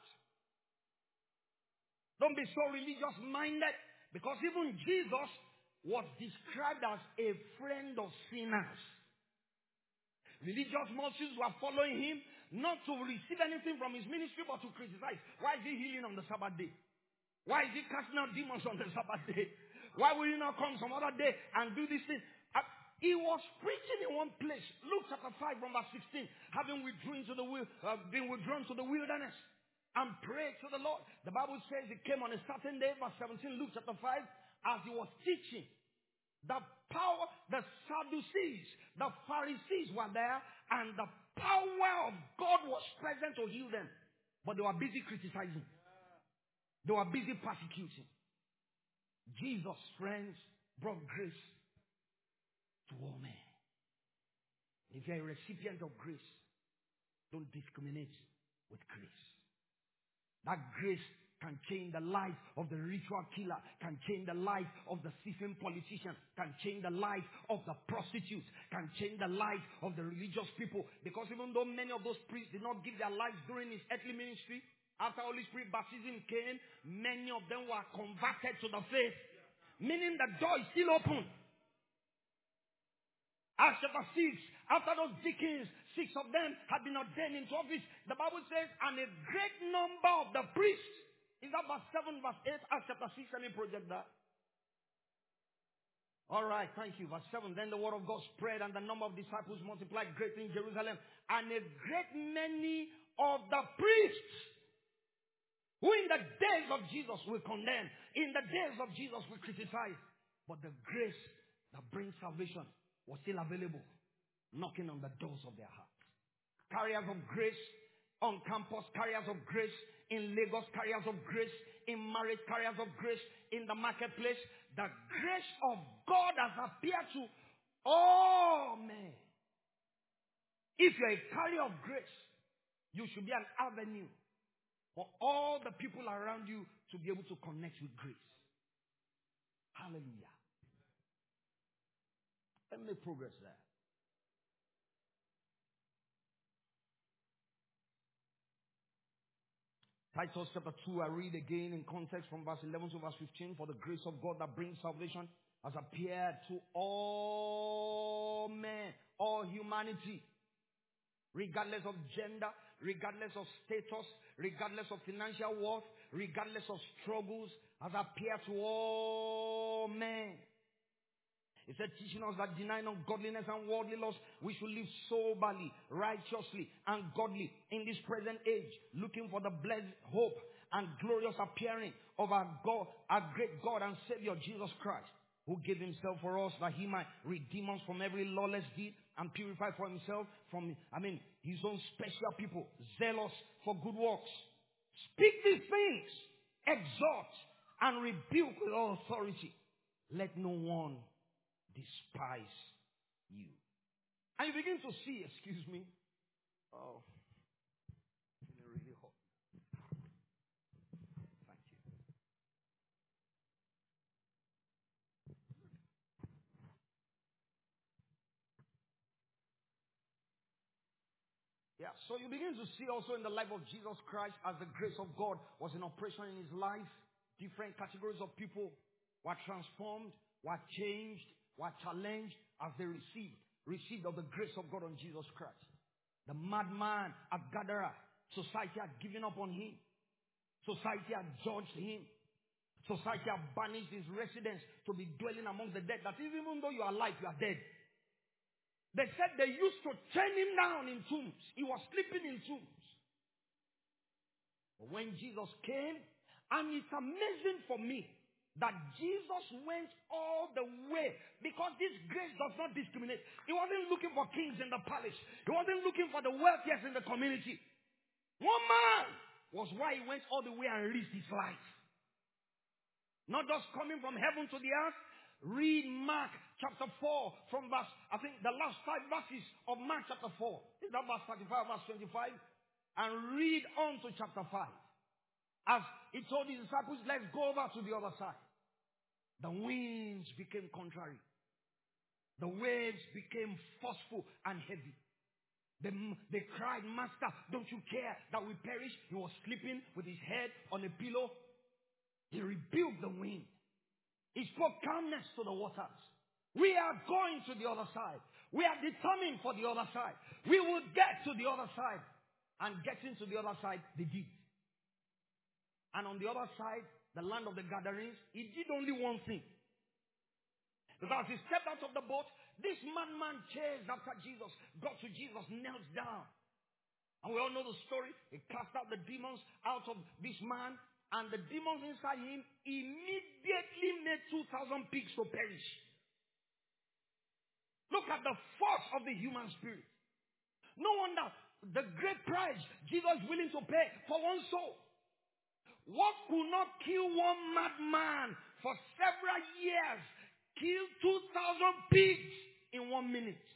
Don't be so religious minded, because even Jesus was described as a friend of sinners. Religious multitudes were following him not to receive anything from his ministry, but to criticize. Why is he healing on the Sabbath day? Why is he casting out demons on the Sabbath day? Why will he not come some other day and do this thing? Uh, he was preaching in one place. Luke chapter five from verse sixteen. Having withdrawn to the wil- uh, been withdrawn to the wilderness and prayed to the Lord. The Bible says he came on a certain day, verse seventeen, Luke chapter five, as he was teaching. The power, the Sadducees, the Pharisees were there, and the power of God was present to heal them. But they were busy criticizing. They were busy persecuting. Jesus, friends, brought grace to all men. If you're a recipient of grace, don't discriminate with grace. That grace can change the life of the ritual killer, can change the life of the thieving politician, can change the life of the prostitutes, can change the life of the religious people. Because even though many of those priests did not give their lives during his earthly ministry, after Holy Spirit baptism came, many of them were converted to the faith. Meaning the door is still open. Acts chapter six, after those deacons, six of them had been ordained into office. The Bible says, and a great number of the priests. Is that verse seven, verse eight, Acts chapter six? Let me project that. All right, thank you. Verse seven. Then the word of God spread, and the number of disciples multiplied greatly in Jerusalem. And a great many of the priests, who in the days of Jesus will condemn, in the days of Jesus will criticize. But the grace that brings salvation was still available, knocking on the doors of their hearts. Carriers of grace on campus, carriers of grace in Lagos, carriers of grace in marriage, carriers of grace in the marketplace. The grace of God has appeared to all men. If you're a carrier of grace, you should be an avenue for all the people around you to be able to connect with grace. Hallelujah. Let me make progress there. Titus chapter two, I read again in context from verse eleven to verse fifteen. For the grace of God that brings salvation has appeared to all men, all humanity, regardless of gender, regardless of status, regardless of financial worth, regardless of struggles, has appeared to all men. He said, teaching us that denying ungodliness and worldly lust, we should live soberly, righteously, and godly in this present age, looking for the blessed hope and glorious appearing of our God, our great God and Savior Jesus Christ, who gave himself for us that he might redeem us from every lawless deed and purify for himself from, I mean, his own special people, zealous for good works. Speak these things, exhort, and rebuke with all authority. Let no one despise you. And you begin to see, excuse me, oh, it's really hot. Thank you. Yeah, so you begin to see also in the life of Jesus Christ, as the grace of God was in operation in his life, different categories of people were transformed, were changed, were challenged as they received, received of the grace of God on Jesus Christ. The madman at Gadara, society had given up on him. Society had judged him. Society had banished his residence to be dwelling among the dead. That is, even though you are alive, you are dead. They said they used to chain him down in tombs. He was sleeping in tombs. But when Jesus came, and it's amazing for me that Jesus went all the way, because this grace does not discriminate. He wasn't looking for kings in the palace. He wasn't looking for the wealthiest in the community. One man was why he went all the way and risked his life. Not just coming from heaven to the earth. Read Mark chapter four from verse, I think the last five verses of Mark chapter four. Is that verse thirty-five, verse twenty-five? And read on to chapter five. As he told his disciples, let's go over to the other side. The winds became contrary. The waves became forceful and heavy. They, they cried, Master, don't you care that we perish? He was sleeping with his head on a pillow. He rebuked the wind. He spoke calmness to the waters. We are going to the other side. We are determined for the other side. We will get to the other side. And getting to the other side, they did. And on the other side, the land of the Gadarenes, he did only one thing. Because he stepped out of the boat, this madman chased after Jesus, got to Jesus, knelt down. And we all know the story. He cast out the demons out of this man. And the demons inside him immediately made two thousand pigs to perish. Look at the force of the human spirit. No wonder the great price Jesus is willing to pay for one soul. What could not kill one madman for several years, kill two thousand pigs in one minute?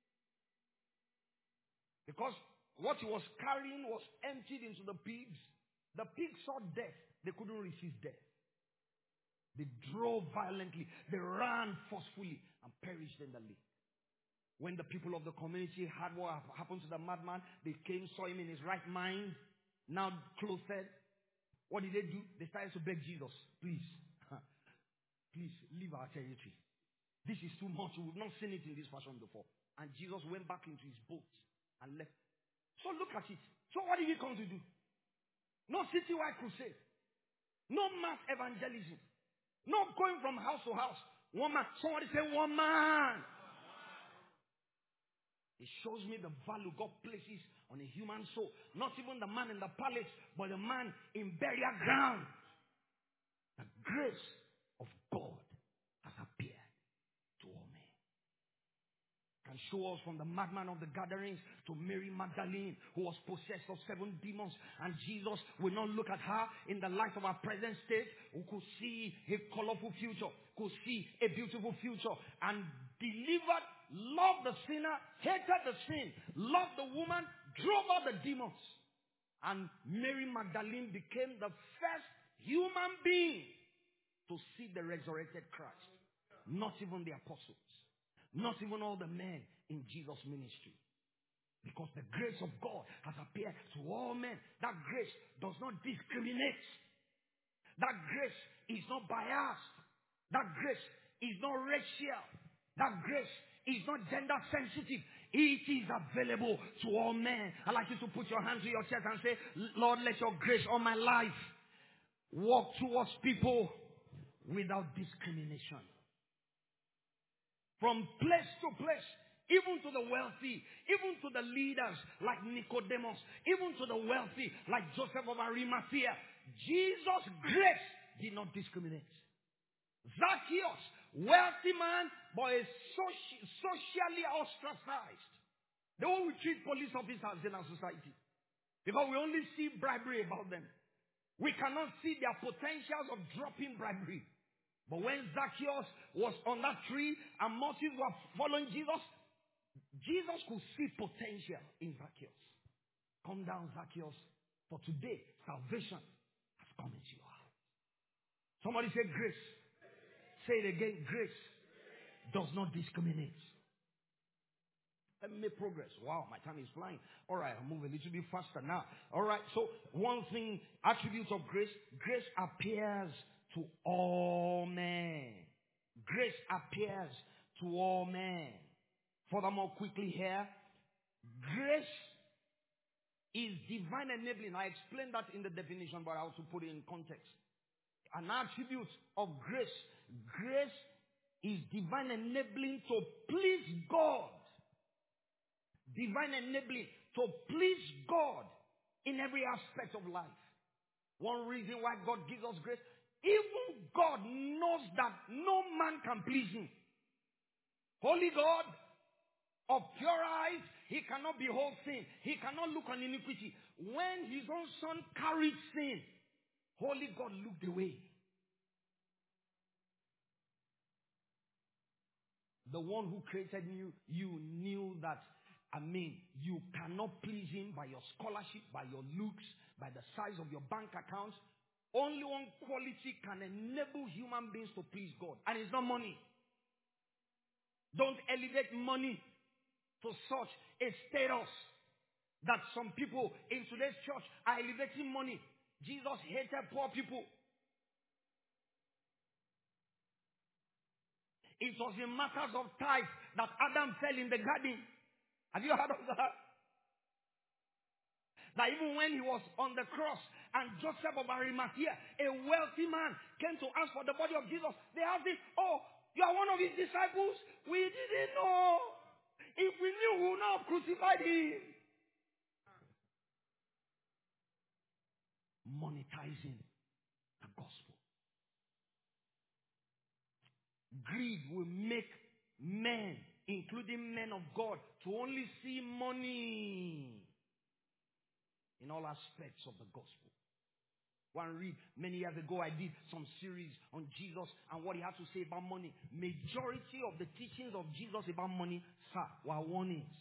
Because what he was carrying was emptied into the pigs. The pigs saw death. They couldn't resist death. They drove violently. They ran forcefully and perished in the lake. When the people of the community heard what happened to the madman, they came, saw him in his right mind, now clothed. What did they do? They started to beg Jesus, please, please leave our territory. This is too much. We've not seen it in this fashion before. And Jesus went back into his boat and left. So look at it. So what did he come to do? No citywide crusade. No mass evangelism. No going from house to house. One man. Somebody say one man. It shows me the value God places on a human soul. Not even the man in the palace, but the man in burial ground. The grace of God has appeared to all men. Can show us from the madman of the Gadarenes to Mary Magdalene, who was possessed of seven demons. And Jesus will not look at her in the light of our present state, who could see a colorful future, could see a beautiful future, and delivered, loved the sinner, hated the sin, loved the woman, drove out the demons. And Mary Magdalene became the first human being to see the resurrected Christ. Not even the apostles. Not even all the men in Jesus' ministry. Because the grace of God has appeared to all men. That grace does not discriminate. That grace is not biased. That grace is not racial. That grace is not gender sensitive. It is available to all men. I'd like you to put your hands to your chest and say, Lord, let your grace on my life walk towards people without discrimination. From place to place, even to the wealthy, even to the leaders like Nicodemus, even to the wealthy like Joseph of Arimathea, Jesus' grace did not discriminate. Zacchaeus, wealthy man, but a soci- socially ostracized. The way we treat police officers in our society. Because we only see bribery about them. We cannot see their potentials of dropping bribery. But when Zacchaeus was on that tree and multitudes were following Jesus, Jesus could see potential in Zacchaeus. Come down, Zacchaeus, for today salvation has come into your heart. Somebody say grace. Say it again. Grace does not discriminate. Let me make progress. Wow, my time is flying. All right, I'll move a little bit faster now. All right, so one thing, attributes of grace. Grace appears to all men. Grace appears to all men. Furthermore, quickly here, grace is divine enabling. I explained that in the definition, but I also put it in context. An attribute of grace. Grace is divine enabling to please God. Divine enabling to please God in every aspect of life. One reason why God gives us grace, even God knows that no man can please him. Holy God, of pure eyes, he cannot behold sin. He cannot look on iniquity. When his own son carried sin, holy God looked away. The one who created you, you knew that, I mean, you cannot please him by your scholarship, by your looks, by the size of your bank accounts. Only one quality can enable human beings to please God, and it's not money. Don't elevate money to such a status that some people in today's church are elevating money. Jesus hated poor people. It was in matters of tithe that Adam fell in the garden. Have you heard of that? That even when he was on the cross and Joseph of Arimathea, a wealthy man, came to ask for the body of Jesus, they asked him, oh, you are one of his disciples? We didn't know. If we knew, we would not have crucified him. Monetizing the gospel. Greed will make men, including men of God, to only see money in all aspects of the gospel. One read, many years ago I did some series on Jesus and what he had to say about money. Majority of the teachings of Jesus about money, sir, were warnings.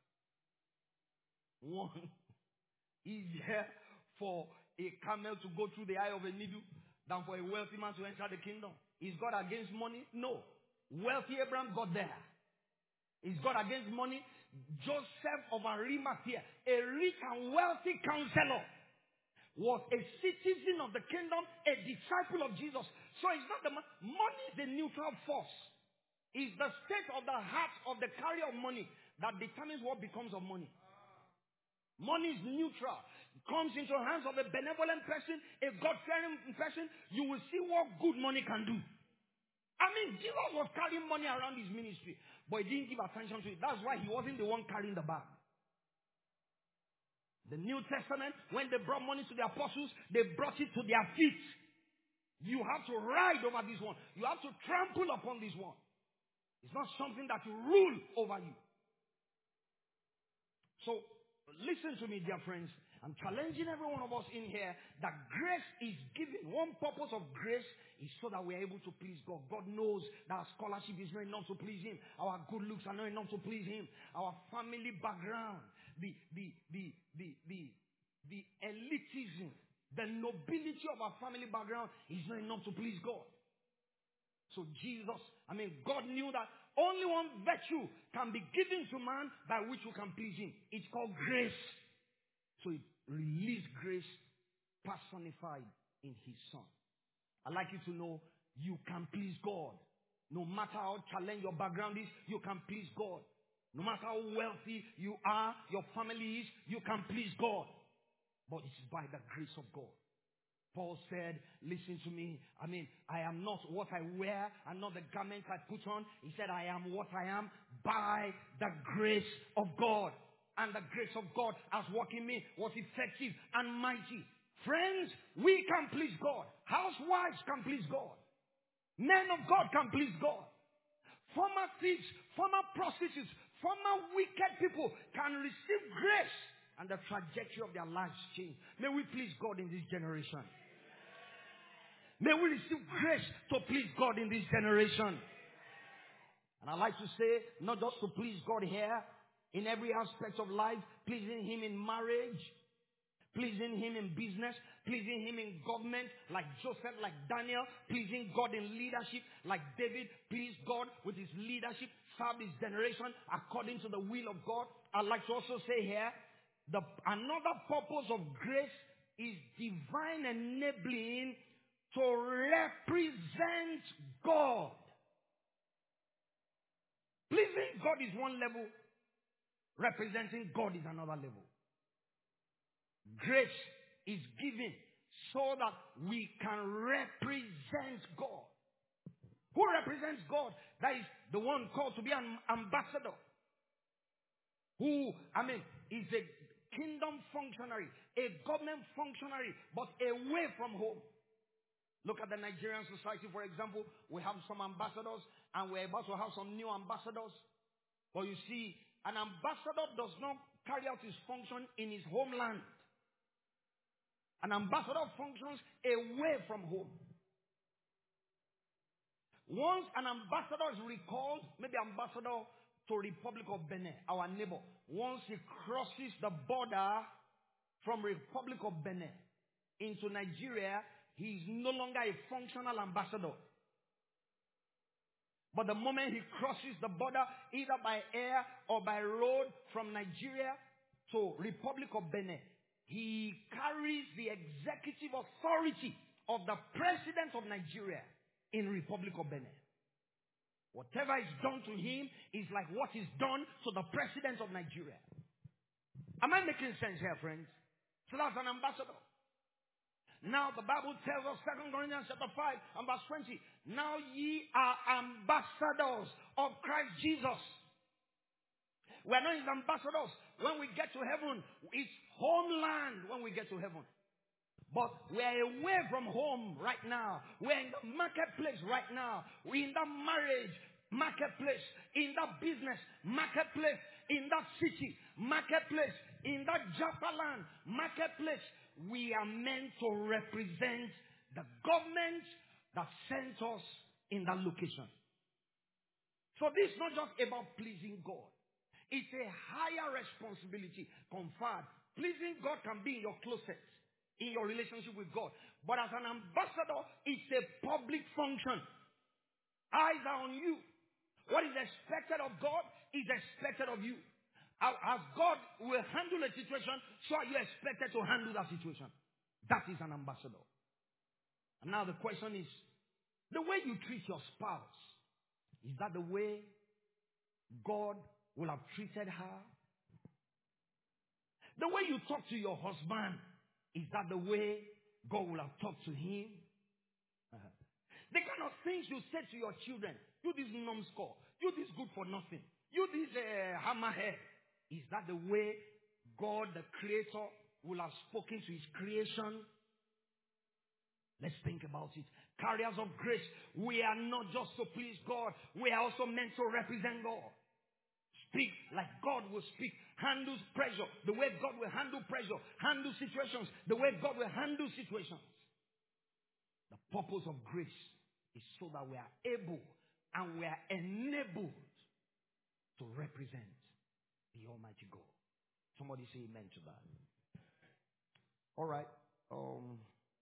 One, easier for a camel to go through the eye of a needle than for a wealthy man to enter the kingdom. Is God against money? No. Wealthy Abraham got there. Is God against money? Joseph of Arimathea, a rich and wealthy counselor, was a citizen of the kingdom, a disciple of Jesus. So it's not the money. Money is a neutral force. It's the state of the heart of the carrier of money that determines what becomes of money. Money is neutral. It comes into the hands of a benevolent person, a God-fearing person. You will see what good money can do. I mean, Jesus was carrying money around his ministry, but he didn't give attention to it. That's why he wasn't the one carrying the bag. The New Testament, when they brought money to the apostles, they brought it to their feet. You have to ride over this one. You have to trample upon this one. It's not something that will rule over you. So, listen to me, dear friends. I'm challenging every one of us in here that grace is given. One purpose of grace is so that we are able to please God. God knows that our scholarship is not enough to please him. Our good looks are not enough to please him. Our family background, the, the, the, the, the, the elitism, the nobility of our family background is not enough to please God. So Jesus, I mean, God knew that only one virtue can be given to man by which you can please him. It's called grace. So he released grace personified in his son. I'd like you to know you can please God. No matter how challenging your background is, you can please God. No matter how wealthy you are, your family is, you can please God. But it's by the grace of God. Paul said, listen to me. I mean, I am not what I wear and not the garments I put on. He said, I am what I am by the grace of God. And the grace of God has worked in me was effective and mighty. Friends, we can please God. Housewives can please God. Men of God can please God. Former thieves, former prostitutes, former wicked people can receive grace and the trajectory of their lives change. May we please God in this generation. May we receive grace to please God in this generation. And I like to say, not just to please God here, in every aspect of life, pleasing Him in marriage, pleasing Him in business, pleasing Him in government, like Joseph, like Daniel, pleasing God in leadership, like David, pleased God with his leadership, served his generation according to the will of God. I'd like to also say here, the another purpose of grace is divine enabling to represent God. Pleasing God is one level. Representing God is another level. Grace is given so that we can represent God. Who represents God? That is the one called to be an ambassador. Who, I mean, is a kingdom functionary, a government functionary, but away from home. Look at the Nigerian society, for example. We have some ambassadors, and we're about to have some new ambassadors. But you see, an ambassador does not carry out his function in his homeland. An ambassador functions away from home. Once an ambassador is recalled, maybe ambassador to Republic of Benin, our neighbor, once he crosses the border from Republic of Benin into Nigeria, he is no longer a functional ambassador. But the moment he crosses the border, either by air or by road from Nigeria to Republic of Benin, he carries the executive authority of the president of Nigeria in Republic of Benin. Whatever is done to him is like what is done to the president of Nigeria. Am I making sense here, friends? So that's an ambassador. Now the Bible tells us, Second Corinthians chapter five and verse twenty, now ye are ambassadors of Christ Jesus. We are not his ambassadors. When we get to heaven, it's homeland when we get to heaven. But we are away from home right now. We are in the marketplace right now. We are in the marriage marketplace, in that business marketplace, in that city marketplace, in that Jaffa land marketplace. We are meant to represent the government that sent us in that location. So this is not just about pleasing God. It's a higher responsibility conferred. Pleasing God can be in your closet, in your relationship with God. But as an ambassador, it's a public function. Eyes are on you. What is expected of God is expected of you. As God will handle a situation, so are you expected to handle that situation. That is an ambassador. And now the question is, the way you treat your spouse, is that the way God will have treated her? The way you talk to your husband, is that the way God will have talked to him? Uh-huh. The kind of things you say to your children, you this numbskull, you this good for nothing, you this uh, hammerhead, is that the way God, the Creator, will have spoken to His creation? Let's think about it. Carriers of grace, we are not just to please God, we are also meant to represent God. Speak like God will speak. Handle pressure the way God will handle pressure. Handle situations the way God will handle situations. The purpose of grace is so that we are able and we are enabled to represent the Almighty God. Somebody say amen to that. All right. Um,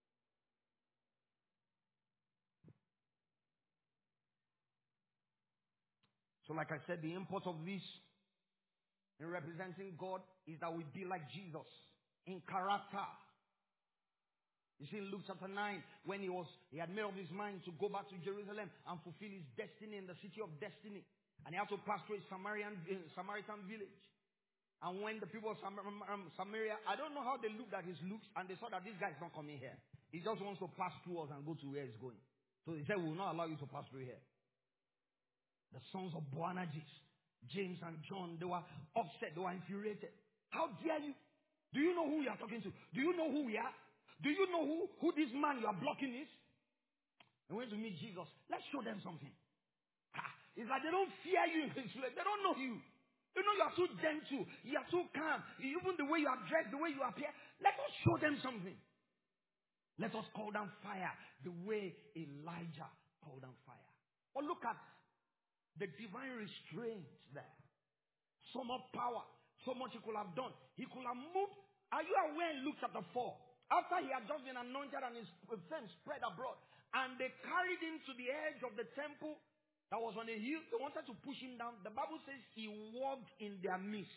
so like I said, the import of this in representing God is that we be like Jesus in character. You see in Luke chapter nine, when he was, he had made up his mind to go back to Jerusalem and fulfill his destiny in the city of destiny. And he had to pass through a Samaritan, uh, Samaritan village. And when the people of Sam- um, Samaria, I don't know how they looked at his looks, and they saw that this guy is not coming here. He just wants to pass through us and go to where he's going. So he said, we will not allow you to pass through here. The sons of Boanerges, James and John, they were upset. They were infuriated. How dare you? Do you know who you are talking to? Do you know who we are? Do you know who, who this man you are blocking is? They went to meet Jesus. Let's show them something. Ah, it's like they don't fear you. They don't know you. You know you are too gentle. You are too calm. Even the way you are dressed, the way you appear. Let us show them something. Let us call down fire the way Elijah called down fire. Or look at the divine restraint there. So much power. So much he could have done. He could have moved. Are you aware in Luke chapter four? After he had just been anointed and his fame spread abroad. And they carried him to the edge of the temple that was on a hill. They wanted to push him down. The Bible says he walked in their midst.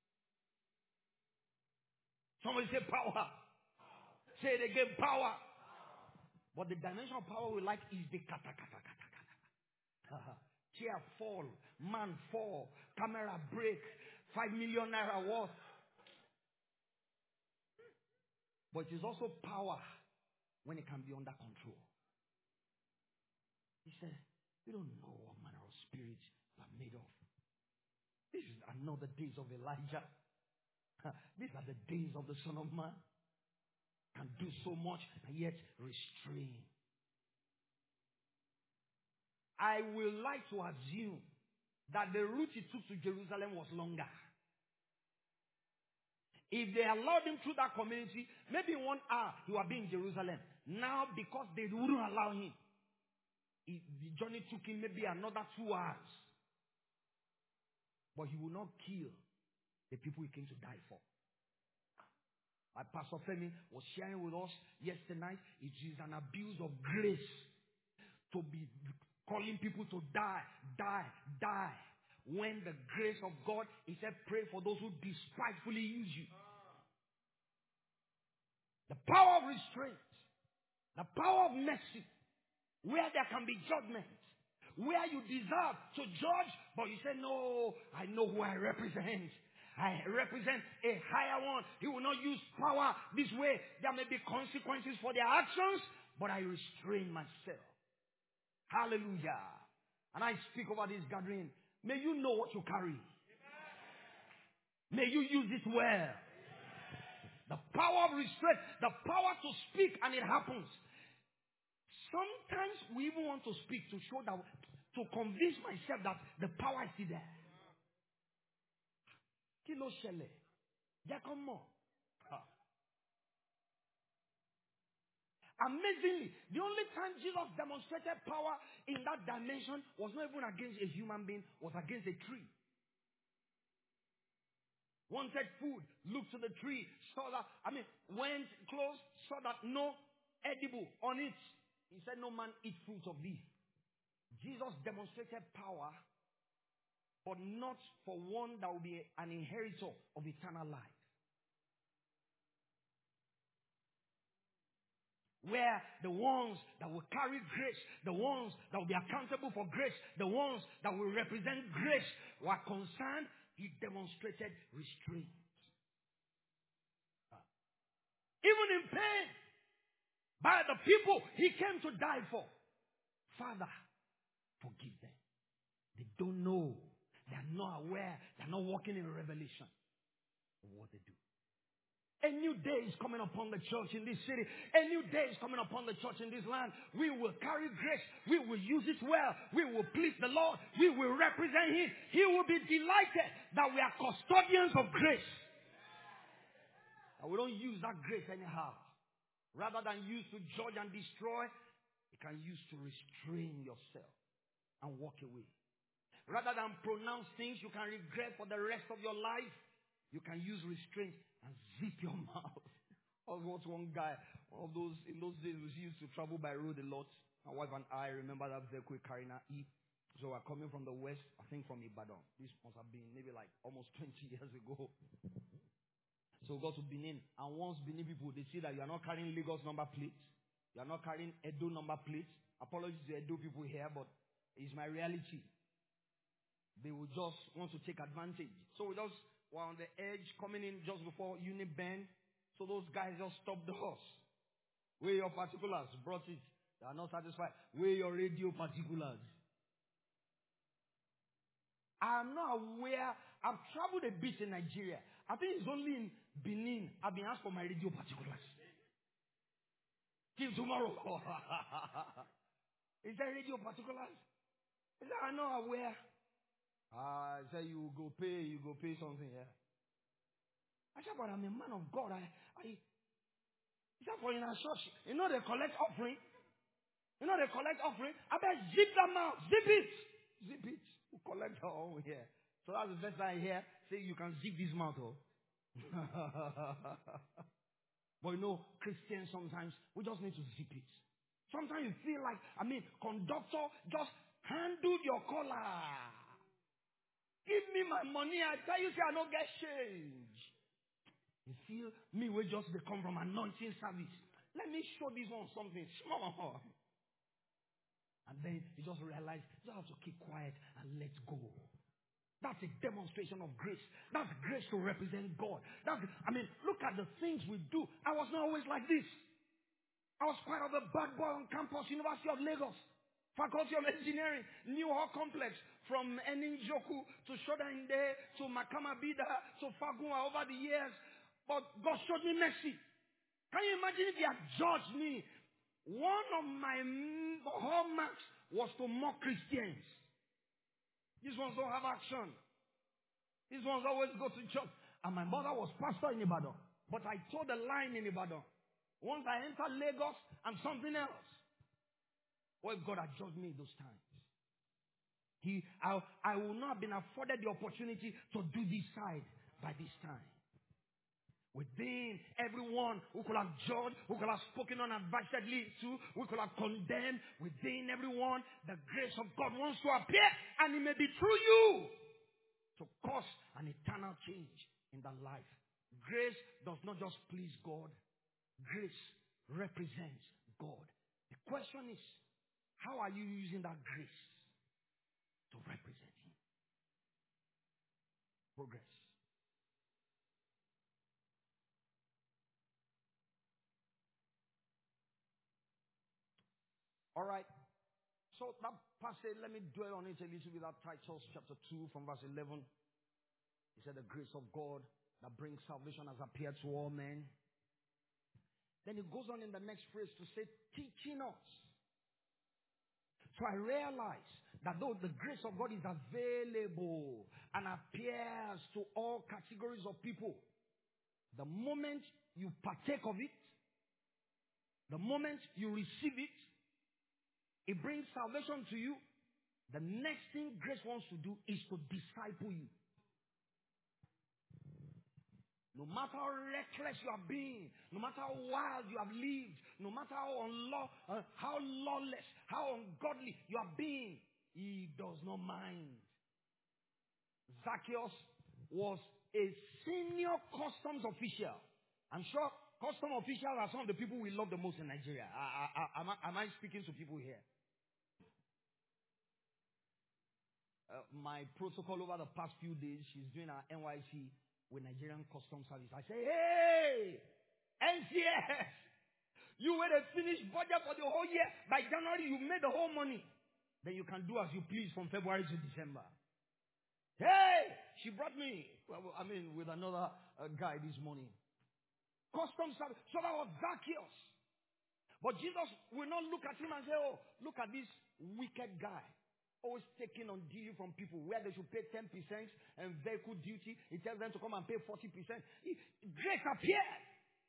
Somebody say power. Say it again, power. But the dimension of power we like is the kata kata kata kata. Chair fall, man fall, camera break, five million naira worth. But it is also power when it can be under control. He said, you don't know what manner of spirit you are made of. This is another days of Elijah. These are the days of the Son of Man. Can do so much and yet restrain. I will like to assume that the route he took to Jerusalem was longer. If they allowed him through that community, maybe in one hour he would be in Jerusalem. Now, because they wouldn't allow him, he, the journey took him maybe another two hours. But he will not kill the people he came to die for. My Pastor Femi was sharing with us yesterday night. It is an abuse of grace to be calling people to die, die, die. When the grace of God, he said, pray for those who despitefully use you. The power of restraint, the power of mercy, where there can be judgment, where you deserve to judge, but you say, no, I know who I represent. I represent a higher one. He will not use power this way. There may be consequences for their actions, but I restrain myself. Hallelujah. And I speak over this gathering. May you know what you carry. May you use it well. The power of restraint, the power to speak, and it happens. Sometimes we even want to speak to show that, to convince myself that the power is still there. Kilo shele. Giacomo. Amazingly, the only time Jesus demonstrated power in that dimension was not even against a human being, was against a tree. Wanted food, looked to the tree, saw that, I mean, went close, saw that no edible on it. He said, no man eat fruit of thee. Jesus demonstrated power, but not for one that will be an inheritor of eternal life. Where the ones that will carry grace, the ones that will be accountable for grace, the ones that will represent grace were concerned, he demonstrated restraint. Even in pain, by the people he came to die for. Father, forgive them. They don't know. They are not aware. They are not walking in revelation of what they do. A new day is coming upon the church in this city. A new day is coming upon the church in this land. We will carry grace. We will use it well. We will please the Lord. We will represent Him. He will be delighted that we are custodians of grace. And we don't use that grace anyhow. Rather than use to judge and destroy, you can use to restrain yourself and walk away. Rather than pronounce things you can regret for the rest of your life, you can use restraint and zip your mouth. I was once one guy, one of those, in those days we used to travel by road a lot. My wife and I remember that vehicle carrying her E. So we're coming from the west, I think from Ibadan. This must have been maybe like almost twenty years ago. So we got to Benin. And once Benin people, they see that you are not carrying Lagos number plates. You are not carrying Edo number plates. Apologies to Edo people here, but it's my reality. They will just want to take advantage. So we just were on the edge, coming in just before Unibend. So those guys just stopped the horse. Where your particulars brought it. They are not satisfied. Where your radio particulars. I'm not aware. I've traveled a bit in Nigeria. I think it's only in Benin I've been asked for my radio particulars. Till tomorrow. Is there radio particulars? Is that I'm not aware? Ah, I say you go pay, you go pay something, yeah. I said, but I'm a man of God. I, I, he said, for in our church, you know they collect offering? You know they collect offering? I bet zip them out. Zip it. Zip it. We collect our own here. So that's the first time I hear, say you can zip this mouth, oh. But you know, Christians sometimes, we just need to zip it. Sometimes you feel like, I mean, conductor, just handle your collar. Give me my money. I tell you, say I don't get change. You feel me, we just become from anointing service. Let me show this one something small. And then you just realize you have to keep quiet and let go. That's a demonstration of grace. That's grace to represent God. That's, I mean, look at the things we do. I was not always like this. I was part of the bad boy on campus, University of Lagos, Faculty of Engineering, New Hall Complex, from Eninjoku to Shodainde to Makamabida to Fagua over the years. But God showed me mercy. Can you imagine if He had judged me? One of my hallmarks was to mock Christians. These ones don't have action. These ones always go to church. And my mother was pastor in Ibadan. But I told the line in Ibadan. Once I entered Lagos, I'm something else. Well, God had judged me those times. He, I, I will not have been afforded the opportunity to do this side by this time. Within everyone who could have judged, who could have spoken unadvisedly to, who could have condemned, within everyone, the grace of God wants to appear, and it may be through you to cause an eternal change in the life. Grace does not just please God. Grace represents God. The question is, how are you using that grace to represent Him? Progress. All right. So that passage, let me dwell on it a little bit. That Titus chapter two from verse eleven. He said, the grace of God that brings salvation has appeared to all men. Then he goes on in the next phrase to say, teaching us. So I realize that though the grace of God is available and appears to all categories of people, the moment you partake of it, the moment you receive it, it brings salvation to you. The next thing grace wants to do is to disciple you. No matter how reckless you have been, no matter how wild you have lived, no matter how unlaw, uh, how lawless, how ungodly you have been, He does not mind. Zacchaeus was a senior customs official. I'm sure custom officials are some of the people we love the most in Nigeria. I, I, I, am, I, am I speaking to people here? Uh, my protocol over the past few days, she's doing her N Y C with Nigerian Customs Service. I say, hey, N C S, you were the finished budget for the whole year. By January, you made the whole money. Then you can do as you please from February to December. Hey, she brought me, well, I mean, with another uh, guy this morning. Customs Service. So that was Zacchaeus. But Jesus will not look at him and say, oh, look at this wicked guy. Always taking on duty from people where they should pay ten percent and vehicle duty. He tells them to come and pay forty percent. Grace appeared.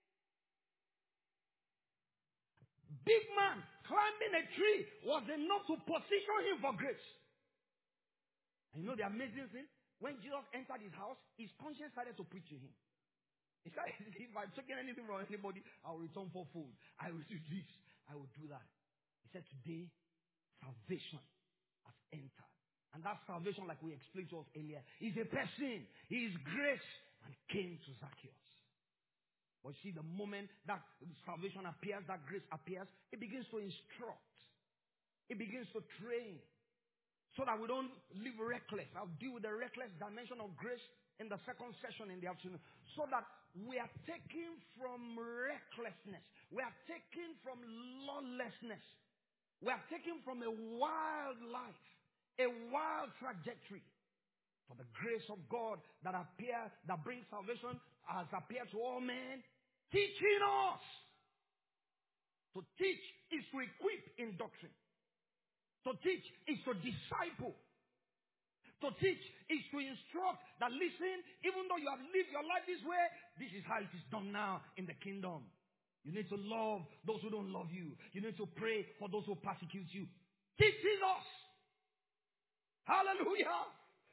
Big man climbing a tree was enough to position him for grace. And you know the amazing thing? When Jesus entered his house, his conscience started to preach to him. He said, if I'm taking anything from anybody, I will return for food. I will do this. I will do that. He said, today, salvation has entered. And that salvation, like we explained to us earlier, is a person. He is grace and came to Zacchaeus. But see, the moment that salvation appears, that grace appears, it begins to instruct. It begins to train. So that we don't live reckless. I'll deal with the reckless dimension of grace in the second session in the afternoon. So that we are taken from recklessness, We are taken from lawlessness. We are taken from a wild life, a wild trajectory. For the grace of God that appear, that brings salvation, has appeared to all men, teaching us. To teach is to equip in doctrine. To teach is to disciple. To teach is to instruct that, listen, even though you have lived your life this way, this is how it is done now in the kingdom. You need to love those who don't love you. You need to pray for those who persecute you. Teaching us. Hallelujah.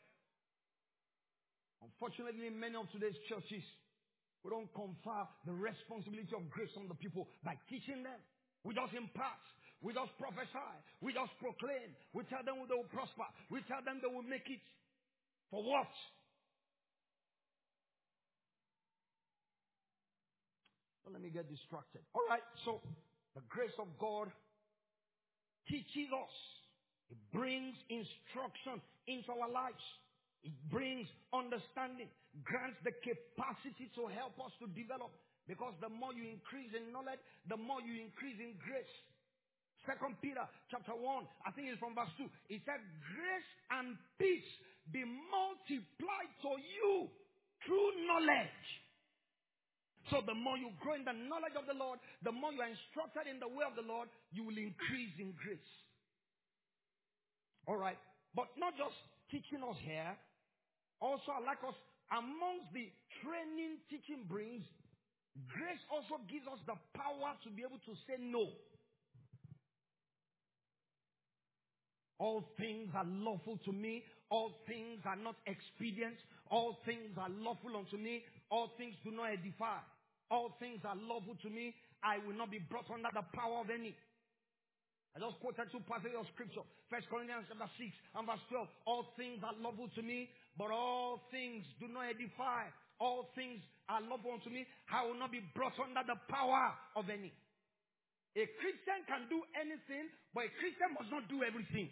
Unfortunately, in many of today's churches, we don't confer the responsibility of grace on the people by teaching them. We just impart. We just prophesy. We just proclaim. We tell them they will prosper. We tell them they will make it. For what? Don't let me get distracted. All right, so the grace of God teaches us. It brings instruction into our lives. It brings understanding, grants the capacity to help us to develop. Because the more you increase in knowledge, the more you increase in grace. Second Peter chapter one, I think it's from verse two. It said, grace and peace be multiplied to you through knowledge. So the more you grow in the knowledge of the Lord, the more you are instructed in the way of the Lord, you will increase in grace. All right. But not just teaching us here. Also, I like us, amongst the training teaching brings, grace also gives us the power to be able to say no. All things are lawful to me. All things are not expedient. All things are lawful unto me. All things do not edify. All things are lawful to me. I will not be brought under the power of any. I just quoted two passages of scripture. First Corinthians chapter six and verse twelve. All things are lawful to me, but all things do not edify. All things are lawful unto me. I will not be brought under the power of any. A Christian can do anything, but a Christian must not do everything.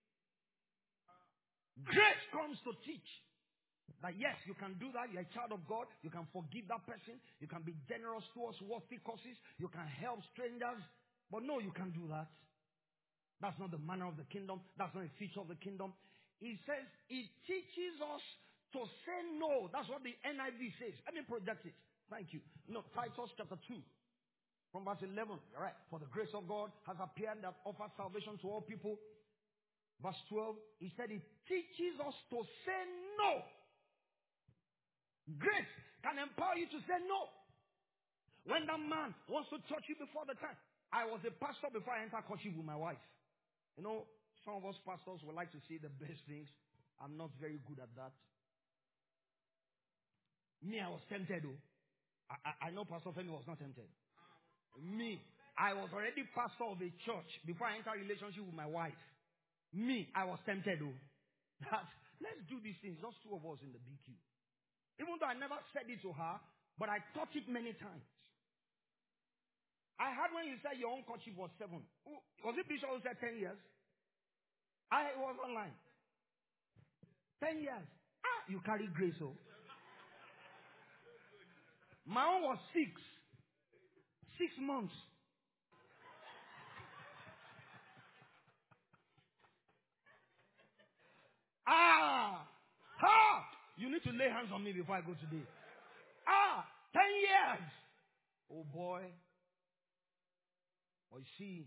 Grace comes to teach that yes, you can do that. You're a child of God. You can forgive that person. You can be generous towards worthy causes. You can help strangers. But no, you can't do that. That's not the manner of the kingdom. That's not a feature of the kingdom. He says, it teaches us to say no. That's what the N I V says. Let me project it. Thank you. No, Titus chapter two. From verse eleven. All right. For the grace of God has appeared that offers salvation to all people. Verse twelve. He said it teaches us to say no. Grace can empower you to say no. When that man wants to touch you before the time. I was a pastor before I entered courtship with my wife. You know, some of us pastors would like to see the best things. I'm not very good at that. Me, I was tempted though. I, I, I know Pastor Femi was not tempted. Me, I was already pastor of a church before I entered a relationship with my wife. Me, I was tempted though. That, let's do these things, just two of us in the B Q. Even though I never said it to her, but I taught it many times. I heard when you said your own courtship was seven. Was it Bishop who said ten years? I was online. Ten years. Ah, you carry grace, oh. My own was six. Six months. Ah! Ha! You need to lay hands on me before I go today. Ah! Ten years! Oh boy. Well, you see,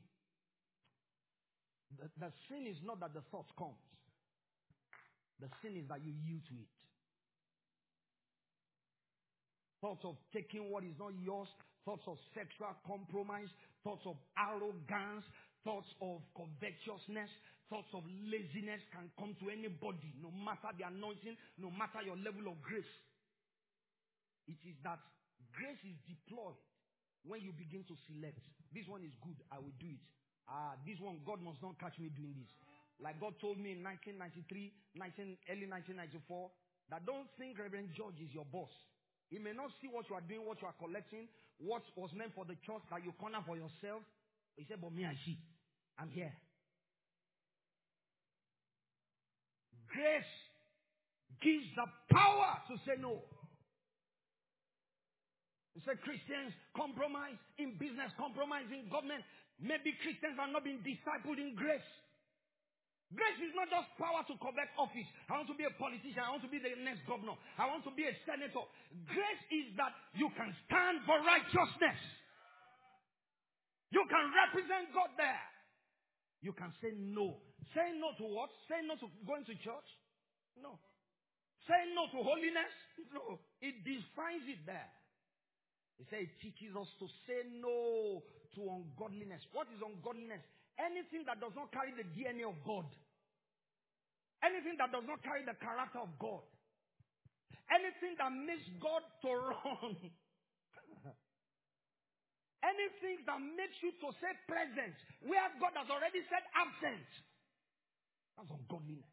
the, the sin is not that the thought comes. The sin is that you yield to it. Thoughts of taking what is not yours, thoughts of sexual compromise, thoughts of arrogance, thoughts of covetousness, thoughts of laziness can come to anybody, no matter the anointing, no matter your level of grace. It is that grace is deployed when you begin to select. This one is good, I will do it. Ah, this one, God must not catch me doing this. Like God told me in nineteen ninety-three, nineteen, early nineteen ninety-four, that don't think Reverend George is your boss. He may not see what you are doing, what you are collecting, what was meant for the church that you corner for yourself. He said, but me, I see. I'm here. Grace gives the power to say no. You say Christians compromise in business, compromise in government. Maybe Christians are not being discipled in grace. Grace is not just power to covet office. I want to be a politician. I want to be the next governor. I want to be a senator. Grace is that you can stand for righteousness. You can represent God there. You can say no. Say no to what? Say no to going to church? No. Say no to holiness? No. It defines it there. He said it teaches us to say no to ungodliness. What is ungodliness? Anything that does not carry the D N A of God. Anything that does not carry the character of God. Anything that makes God to run. Anything that makes you to say present where God has already said absent. That's ungodliness.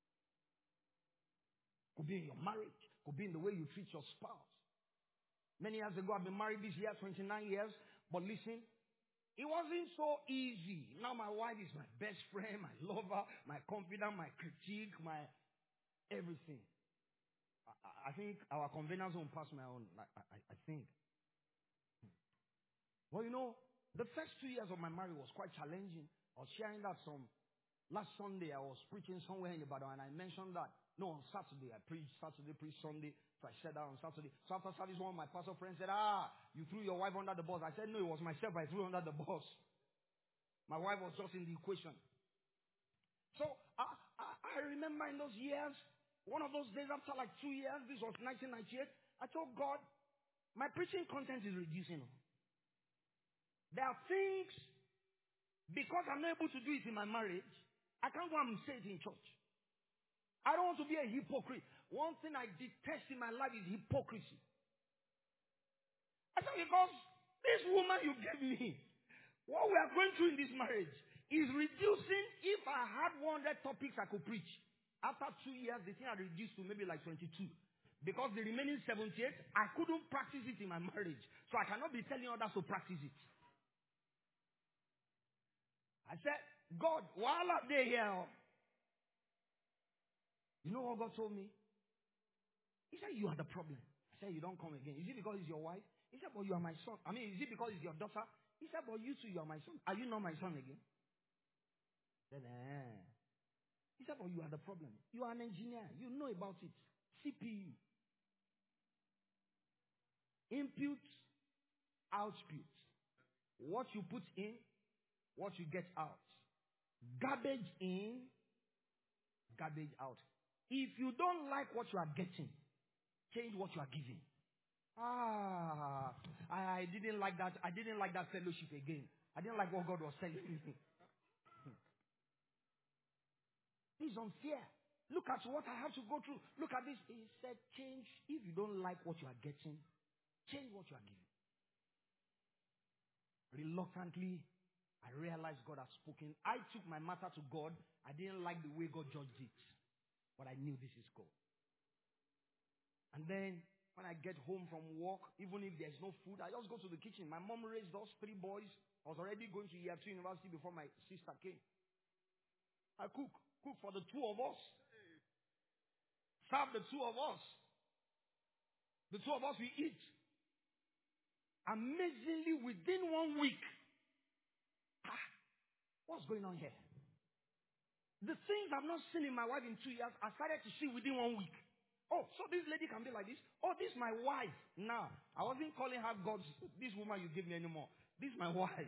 Could be in your marriage. Could be in the way you treat your spouse. Many years ago, I've been married this year, twenty-nine years. But listen, it wasn't so easy. Now my wife is my best friend, my lover, my confidant, my critique, my everything. I, I think our conveners won't pass my own. I, I, I think. Well, you know, the first two years of my marriage was quite challenging. I was sharing that some last Sunday. I was preaching somewhere in Ibadan, and I mentioned that. No, on Saturday. I preached Saturday, preached Sunday. So I said that on Saturday. So after service, one of my pastor friends said, ah, you threw your wife under the bus. I said, no, it was myself I threw under the bus. My wife was just in the equation. So I, I, I remember in those years, one of those days after like two years, this was nineteen ninety-eight, I told God, my preaching content is reducing. There are things, because I'm not able to do it in my marriage, I can't go and say it in church. I don't want to be a hypocrite. One thing I detest in my life is hypocrisy. I said, because this woman you gave me, what we are going through in this marriage is reducing. If I had one hundred topics I could preach, after two years, the thing had reduced to maybe like twenty-two. Because the remaining seventy-eight, I couldn't practice it in my marriage. So I cannot be telling others to practice it. I said, God, while are they here? You know what God told me? He said, you are the problem. I said, you don't come again. Is it because it's your wife? He said, but you are my son. I mean, is it because it's your daughter? He said, but you too, you are my son. Are you not my son again? I said, eh. He said, but you are the problem. You are an engineer. You know about it. C P U. Input, output. What you put in, what you get out. Garbage in, garbage out. If you don't like what you are getting, change what you are giving. Ah, I, I didn't like that. I didn't like that fellowship again. I didn't like what God was telling me. It's unfair. Look at what I have to go through. Look at this. He said, change. If you don't like what you are getting, change what you are giving. Reluctantly, I realized God has spoken. I took my matter to God. I didn't like the way God judged it. But I knew this is God. And then, when I get home from work, even if there's no food, I just go to the kitchen. My mom raised us three boys. I was already going to year two university before my sister came. I cook. Cook for the two of us. Serve the two of us. The two of us, we eat. Amazingly, within one week, ah, what's going on here? The things I've not seen in my wife in two years, I started to see within one week. Oh, so this lady can be like this? Oh, this is my wife. Now, I wasn't calling her God's, this woman you give me anymore. This is my wife.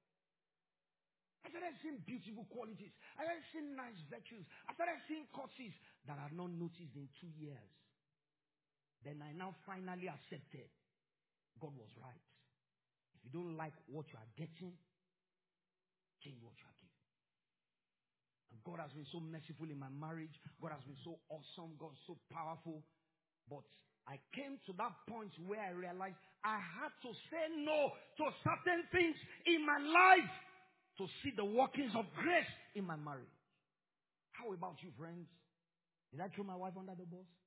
I started seeing beautiful qualities. I started seeing nice virtues. I started seeing causes that I had not noticed in two years. Then I now finally accepted God was right. If you don't like what you are getting, change what you are giving. And God has been so merciful in my marriage. God has been so awesome. God is so powerful. But I came to that point where I realized I had to say no to certain things in my life to see the workings of grace in my marriage. How about you, friends? Did I throw my wife under the bus?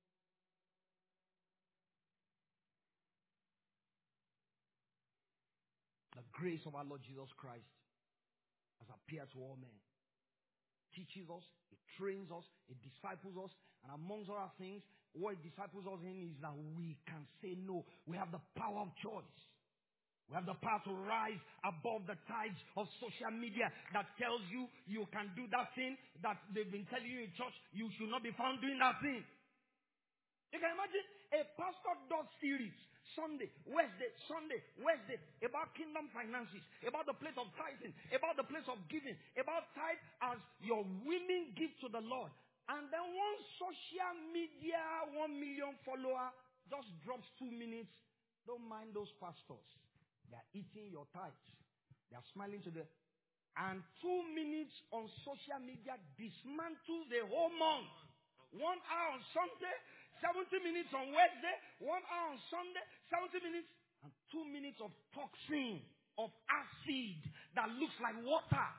The grace of our Lord Jesus Christ has appeared to all men, teaching teaches us, it trains us, it disciples us, and amongst other things, what it disciples us in is that we can say no. We have the power of choice. We have the power to rise above the tides of social media that tells you you can do that thing that they've been telling you in church. You should not be found doing that thing. You can imagine a pastor does series Sunday, Wednesday, Sunday, Wednesday about kingdom finances, about the place of tithing, about the place of giving, about tithe as your willing gift to the Lord. And then one social media, one million follower just drops two minutes. Don't mind those pastors. They are eating your tithes. They are smiling to the... And two minutes on social media dismantles the whole month. One hour on Sunday, seventy minutes on Wednesday, one hour on Sunday, seventy minutes, and two minutes of toxin, of acid that looks like water.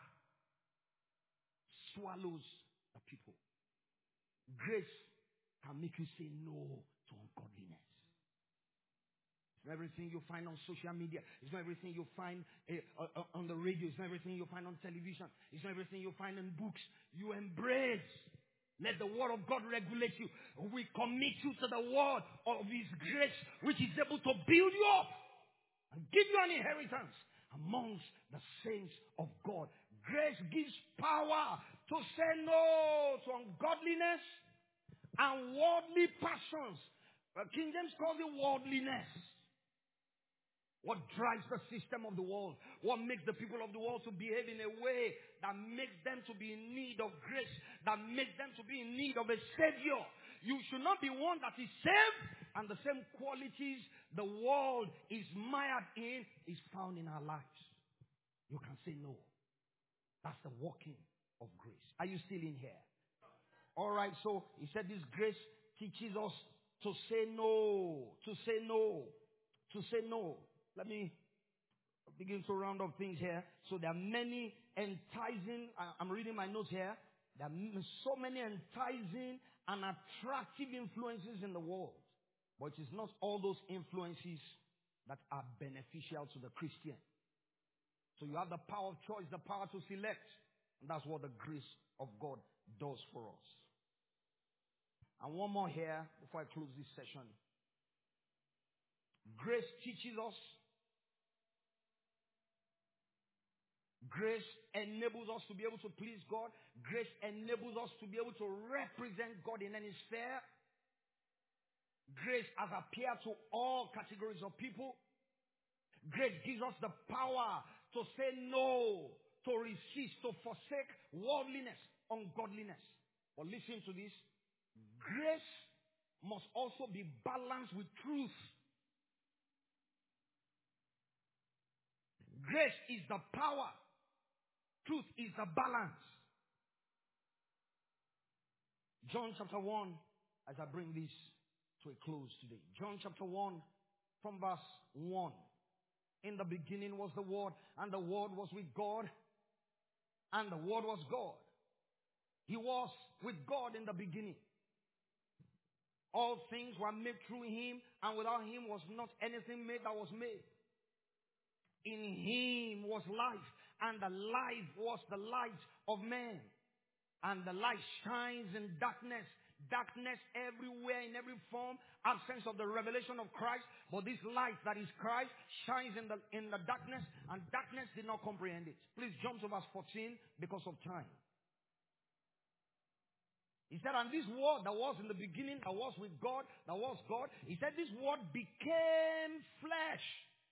Swallows the people. Grace can make you say no to ungodliness. It's not everything you find on social media. It's not everything you find uh, uh, on the radio. It's not everything you find on television. It's not everything you find in books. You embrace. Let the word of God regulate you. We commit you to the word of his grace, which is able to build you up and give you an inheritance amongst the saints of God. Grace gives power to say no to ungodliness and worldly passions. King James calls it worldliness. What drives the system of the world? What makes the people of the world to behave in a way that makes them to be in need of grace, that makes them to be in need of a savior? You should not be one that is saved and the same qualities the world is mired in is found in our lives. You can say no. That's the working of grace. Are you still in here? All right, so he said this grace teaches us to say no, to say no, to say no. Let me begin to round up things here. So there are many enticing, I'm reading my notes here. There are so many enticing and attractive influences in the world. But it is not all those influences that are beneficial to the Christian. So you have the power of choice, the power to select. And that's what the grace of God does for us. And one more here before I close this session. Grace teaches us. Grace enables us to be able to please God. Grace enables us to be able to represent God in any sphere. Grace has appeared to all categories of people. Grace gives us the power to say no, to resist, to forsake worldliness, ungodliness. But listen to this. Grace must also be balanced with truth. Grace is the power. Truth is the balance. John chapter one, as I bring this to a close today. John chapter one, from verse one. In the beginning was the Word, and the Word was with God, and the Word was God. He was with God in the beginning. All things were made through him, and without him was not anything made that was made. In him was life, and the life was the light of men. And the light shines in darkness. Darkness everywhere, in every form, absence of the revelation of Christ. But this light that is Christ shines in the, in the darkness, and darkness did not comprehend it. Please jump to verse fourteen because of time. He said, and this word that was in the beginning, that was with God, that was God. He said, this word became flesh.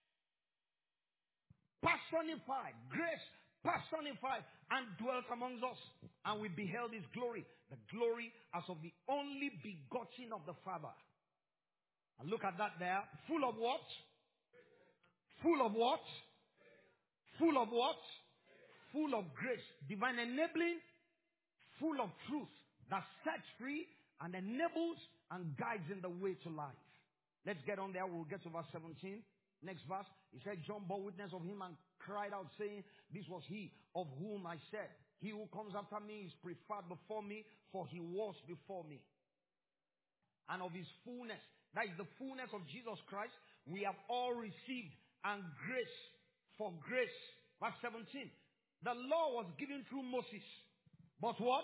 Personified, grace personified, and dwelt amongst us. And we beheld his glory, the glory as of the only begotten of the Father. And look at that there. Full of what? Full of what? Full of what? Full of grace. Divine enabling, full of truth that sets free and enables and guides in the way to life. Let's get on there. We'll get to verse seventeen. Next verse, he said, John bore witness of him and cried out, saying, this was he of whom I said, he who comes after me is preferred before me, for he was before me. And of his fullness, that is the fullness of Jesus Christ, we have all received, and grace for grace. Verse seventeen, the law was given through Moses, But what?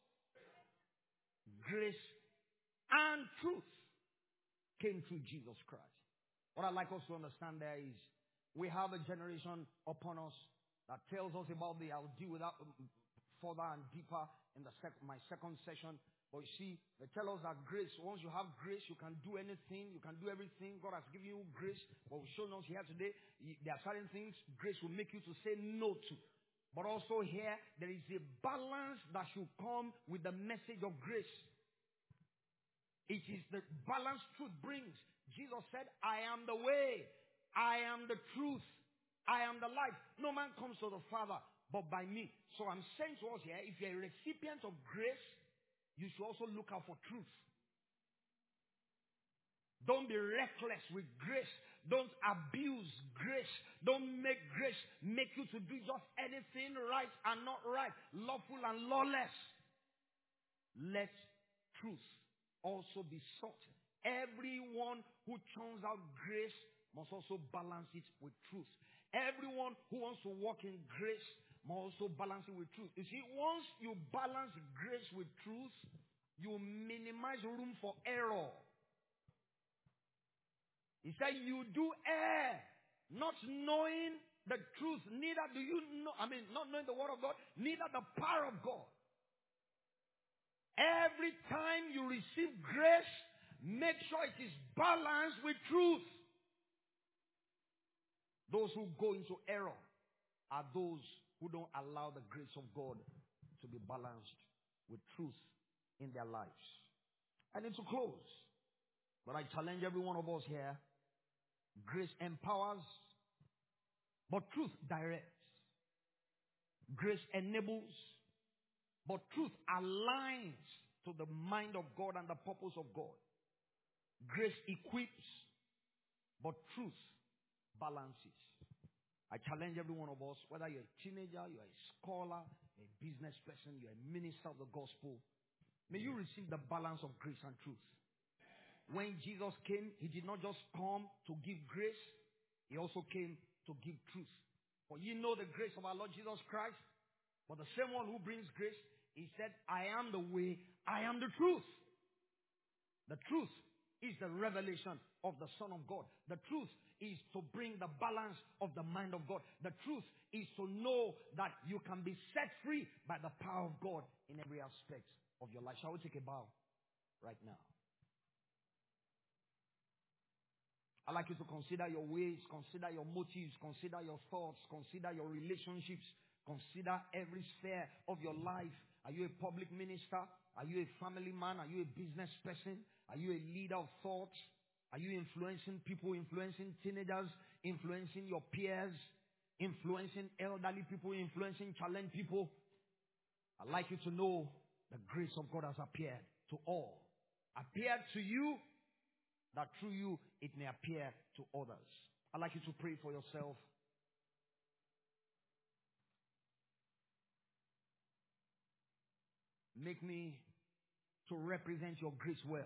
Grace and truth came through Jesus Christ. What I'd like us to understand there is we have a generation upon us that tells us about the, I'll deal with that further and deeper in the sec- my second session. But you see, they tell us that grace, once you have grace, you can do anything, you can do everything. God has given you grace. But we've shown us here today, there are certain things grace will make you to say no to. But also here, there is a balance that should come with the message of grace. It is the balance truth brings. Jesus said, I am the way, I am the truth, I am the life. No man comes to the Father but by me. So I'm saying to us here, if you're a recipient of grace, you should also look out for truth. Don't be reckless with grace. Don't abuse grace. Don't make grace make you to do just anything right and not right, lawful and lawless. Let truth also be sought. Everyone who churns out grace must also balance it with truth. Everyone who wants to walk in grace must also balance it with truth. You see, once you balance grace with truth, you minimize room for error. He said, you do err, not knowing the truth. Neither do you know, I mean, not knowing the word of God, neither the power of God. Every time you receive grace, make sure it is balanced with truth. Those who go into error are those who don't allow the grace of God to be balanced with truth in their lives. I need to close, but I challenge every one of us here. Grace empowers, but truth directs. Grace enables, but truth aligns to the mind of God and the purpose of God. Grace equips, but truth balances. I challenge every one of us, whether you're a teenager, you're a scholar, a business person, you're a minister of the gospel, may you receive the balance of grace and truth. When Jesus came, he did not just come to give grace, he also came to give truth. For you know the grace of our Lord Jesus Christ, but the same one who brings grace, he said, I am the way, I am the truth. The truth is the revelation of the Son of God. The truth is to bring the balance of the mind of God. The truth is to know that you can be set free by the power of God in every aspect of your life. Shall we take a bow right now? I'd like you to consider your ways, consider your motives, consider your thoughts, consider your relationships, consider every sphere of your life. Are you a public minister? Are you a family man? Are you a business person? Are you a leader of thoughts? Are you influencing people, influencing teenagers, influencing your peers, influencing elderly people, influencing challenged people? I'd like you to know the grace of God has appeared to all. Appeared to you, that through you it may appear to others. I'd like you to pray for yourself. Make me to represent your grace well.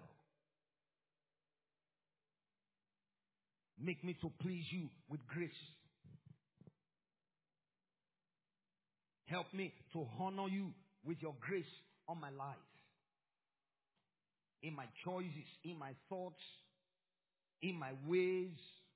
Make me to please you with grace. Help me to honor you with your grace on my life. In my choices, in my thoughts, in my ways.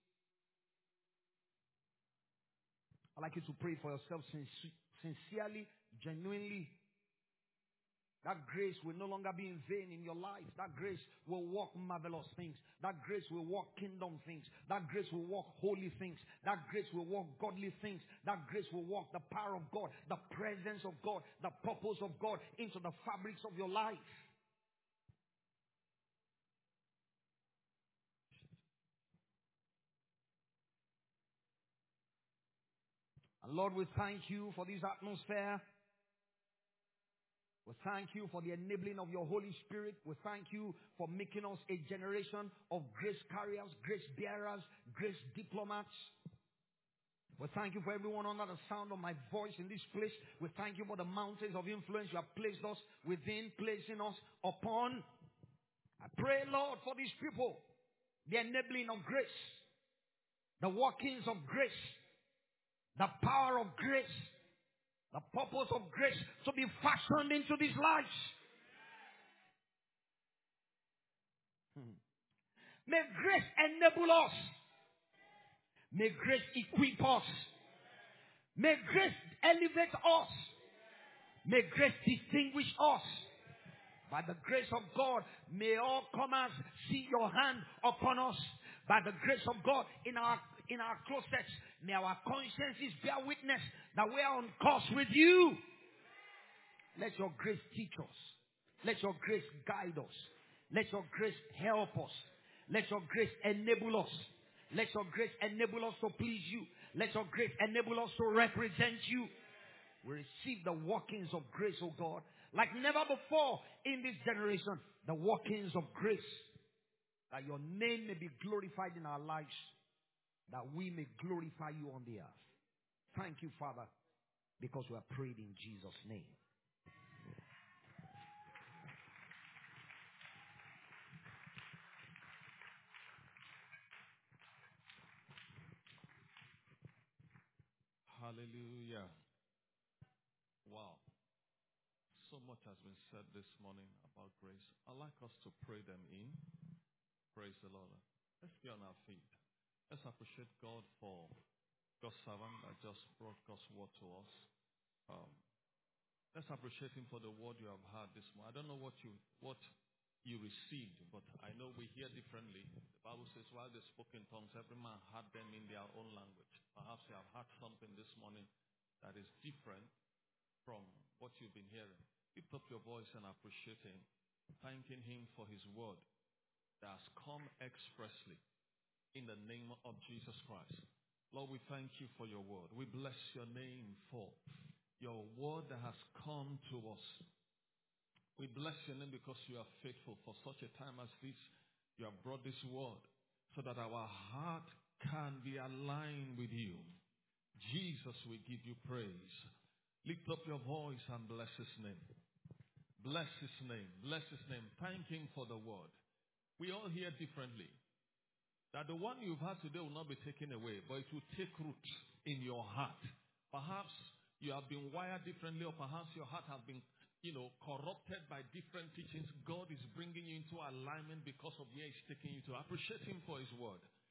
I'd like you to pray for yourself sincerely, genuinely. That grace will no longer be in vain in your life. That grace will work marvelous things. That grace will work kingdom things. That grace will work holy things. That grace will work godly things. That grace will work the power of God, the presence of God, the purpose of God into the fabrics of your life. And Lord, we thank you for this atmosphere. We thank you for the enabling of your Holy Spirit. We thank you for making us a generation of grace carriers, grace bearers, grace diplomats. We thank you for everyone under the sound of my voice in this place. We thank you for the mountains of influence you have placed us within, placing us upon. I pray, Lord, for these people, the enabling of grace, the workings of grace, the power of grace, The purpose of grace to be fashioned into these lives. Hmm. May grace enable us. May grace equip us. May grace elevate us. May grace distinguish us. By the grace of God, may all comers see your hand upon us. By the grace of God, in our in our closets, may our consciences bear witness that we are on course with you. Let your grace teach us. Let your grace guide us. Let your grace help us. Let your grace enable us. Let your grace enable us to please you. Let your grace enable us to represent you. We receive the workings of grace, oh God, like never before in this generation. The workings of grace, that your name may be glorified in our lives, that we may glorify you on the earth. Thank you, Father, because we are prayed in Jesus' name. Hallelujah. Wow. So much has been said this morning about grace. I'd like us to pray them in. Praise the Lord. Let's be on our feet. Let's appreciate God for God's servant that just brought God's word to us. Um, let's appreciate him for the word you have heard this morning. I don't know what you what you received, but I know we hear differently. The Bible says, while they spoke in tongues, every man heard them in their own language. Perhaps you have heard something this morning that is different from what you've been hearing. Lift up your voice and appreciate him, thanking him for his word that has come expressly in the name of Jesus Christ. Lord, we thank you for your word. We bless your name for your word that has come to us. We bless your name because you are faithful. For such a time as this, you have brought this word so that our heart can be aligned with you. Jesus, we give you praise. Lift up your voice and bless his name. Bless his name. Bless his name. Thank him for the word. We all hear differently. That the one you've heard today will not be taken away, but it will take root in your heart. Perhaps you have been wired differently, or perhaps your heart has been, you know, corrupted by different teachings. God is bringing you into alignment because of where he's taking you to. Appreciate him for his word.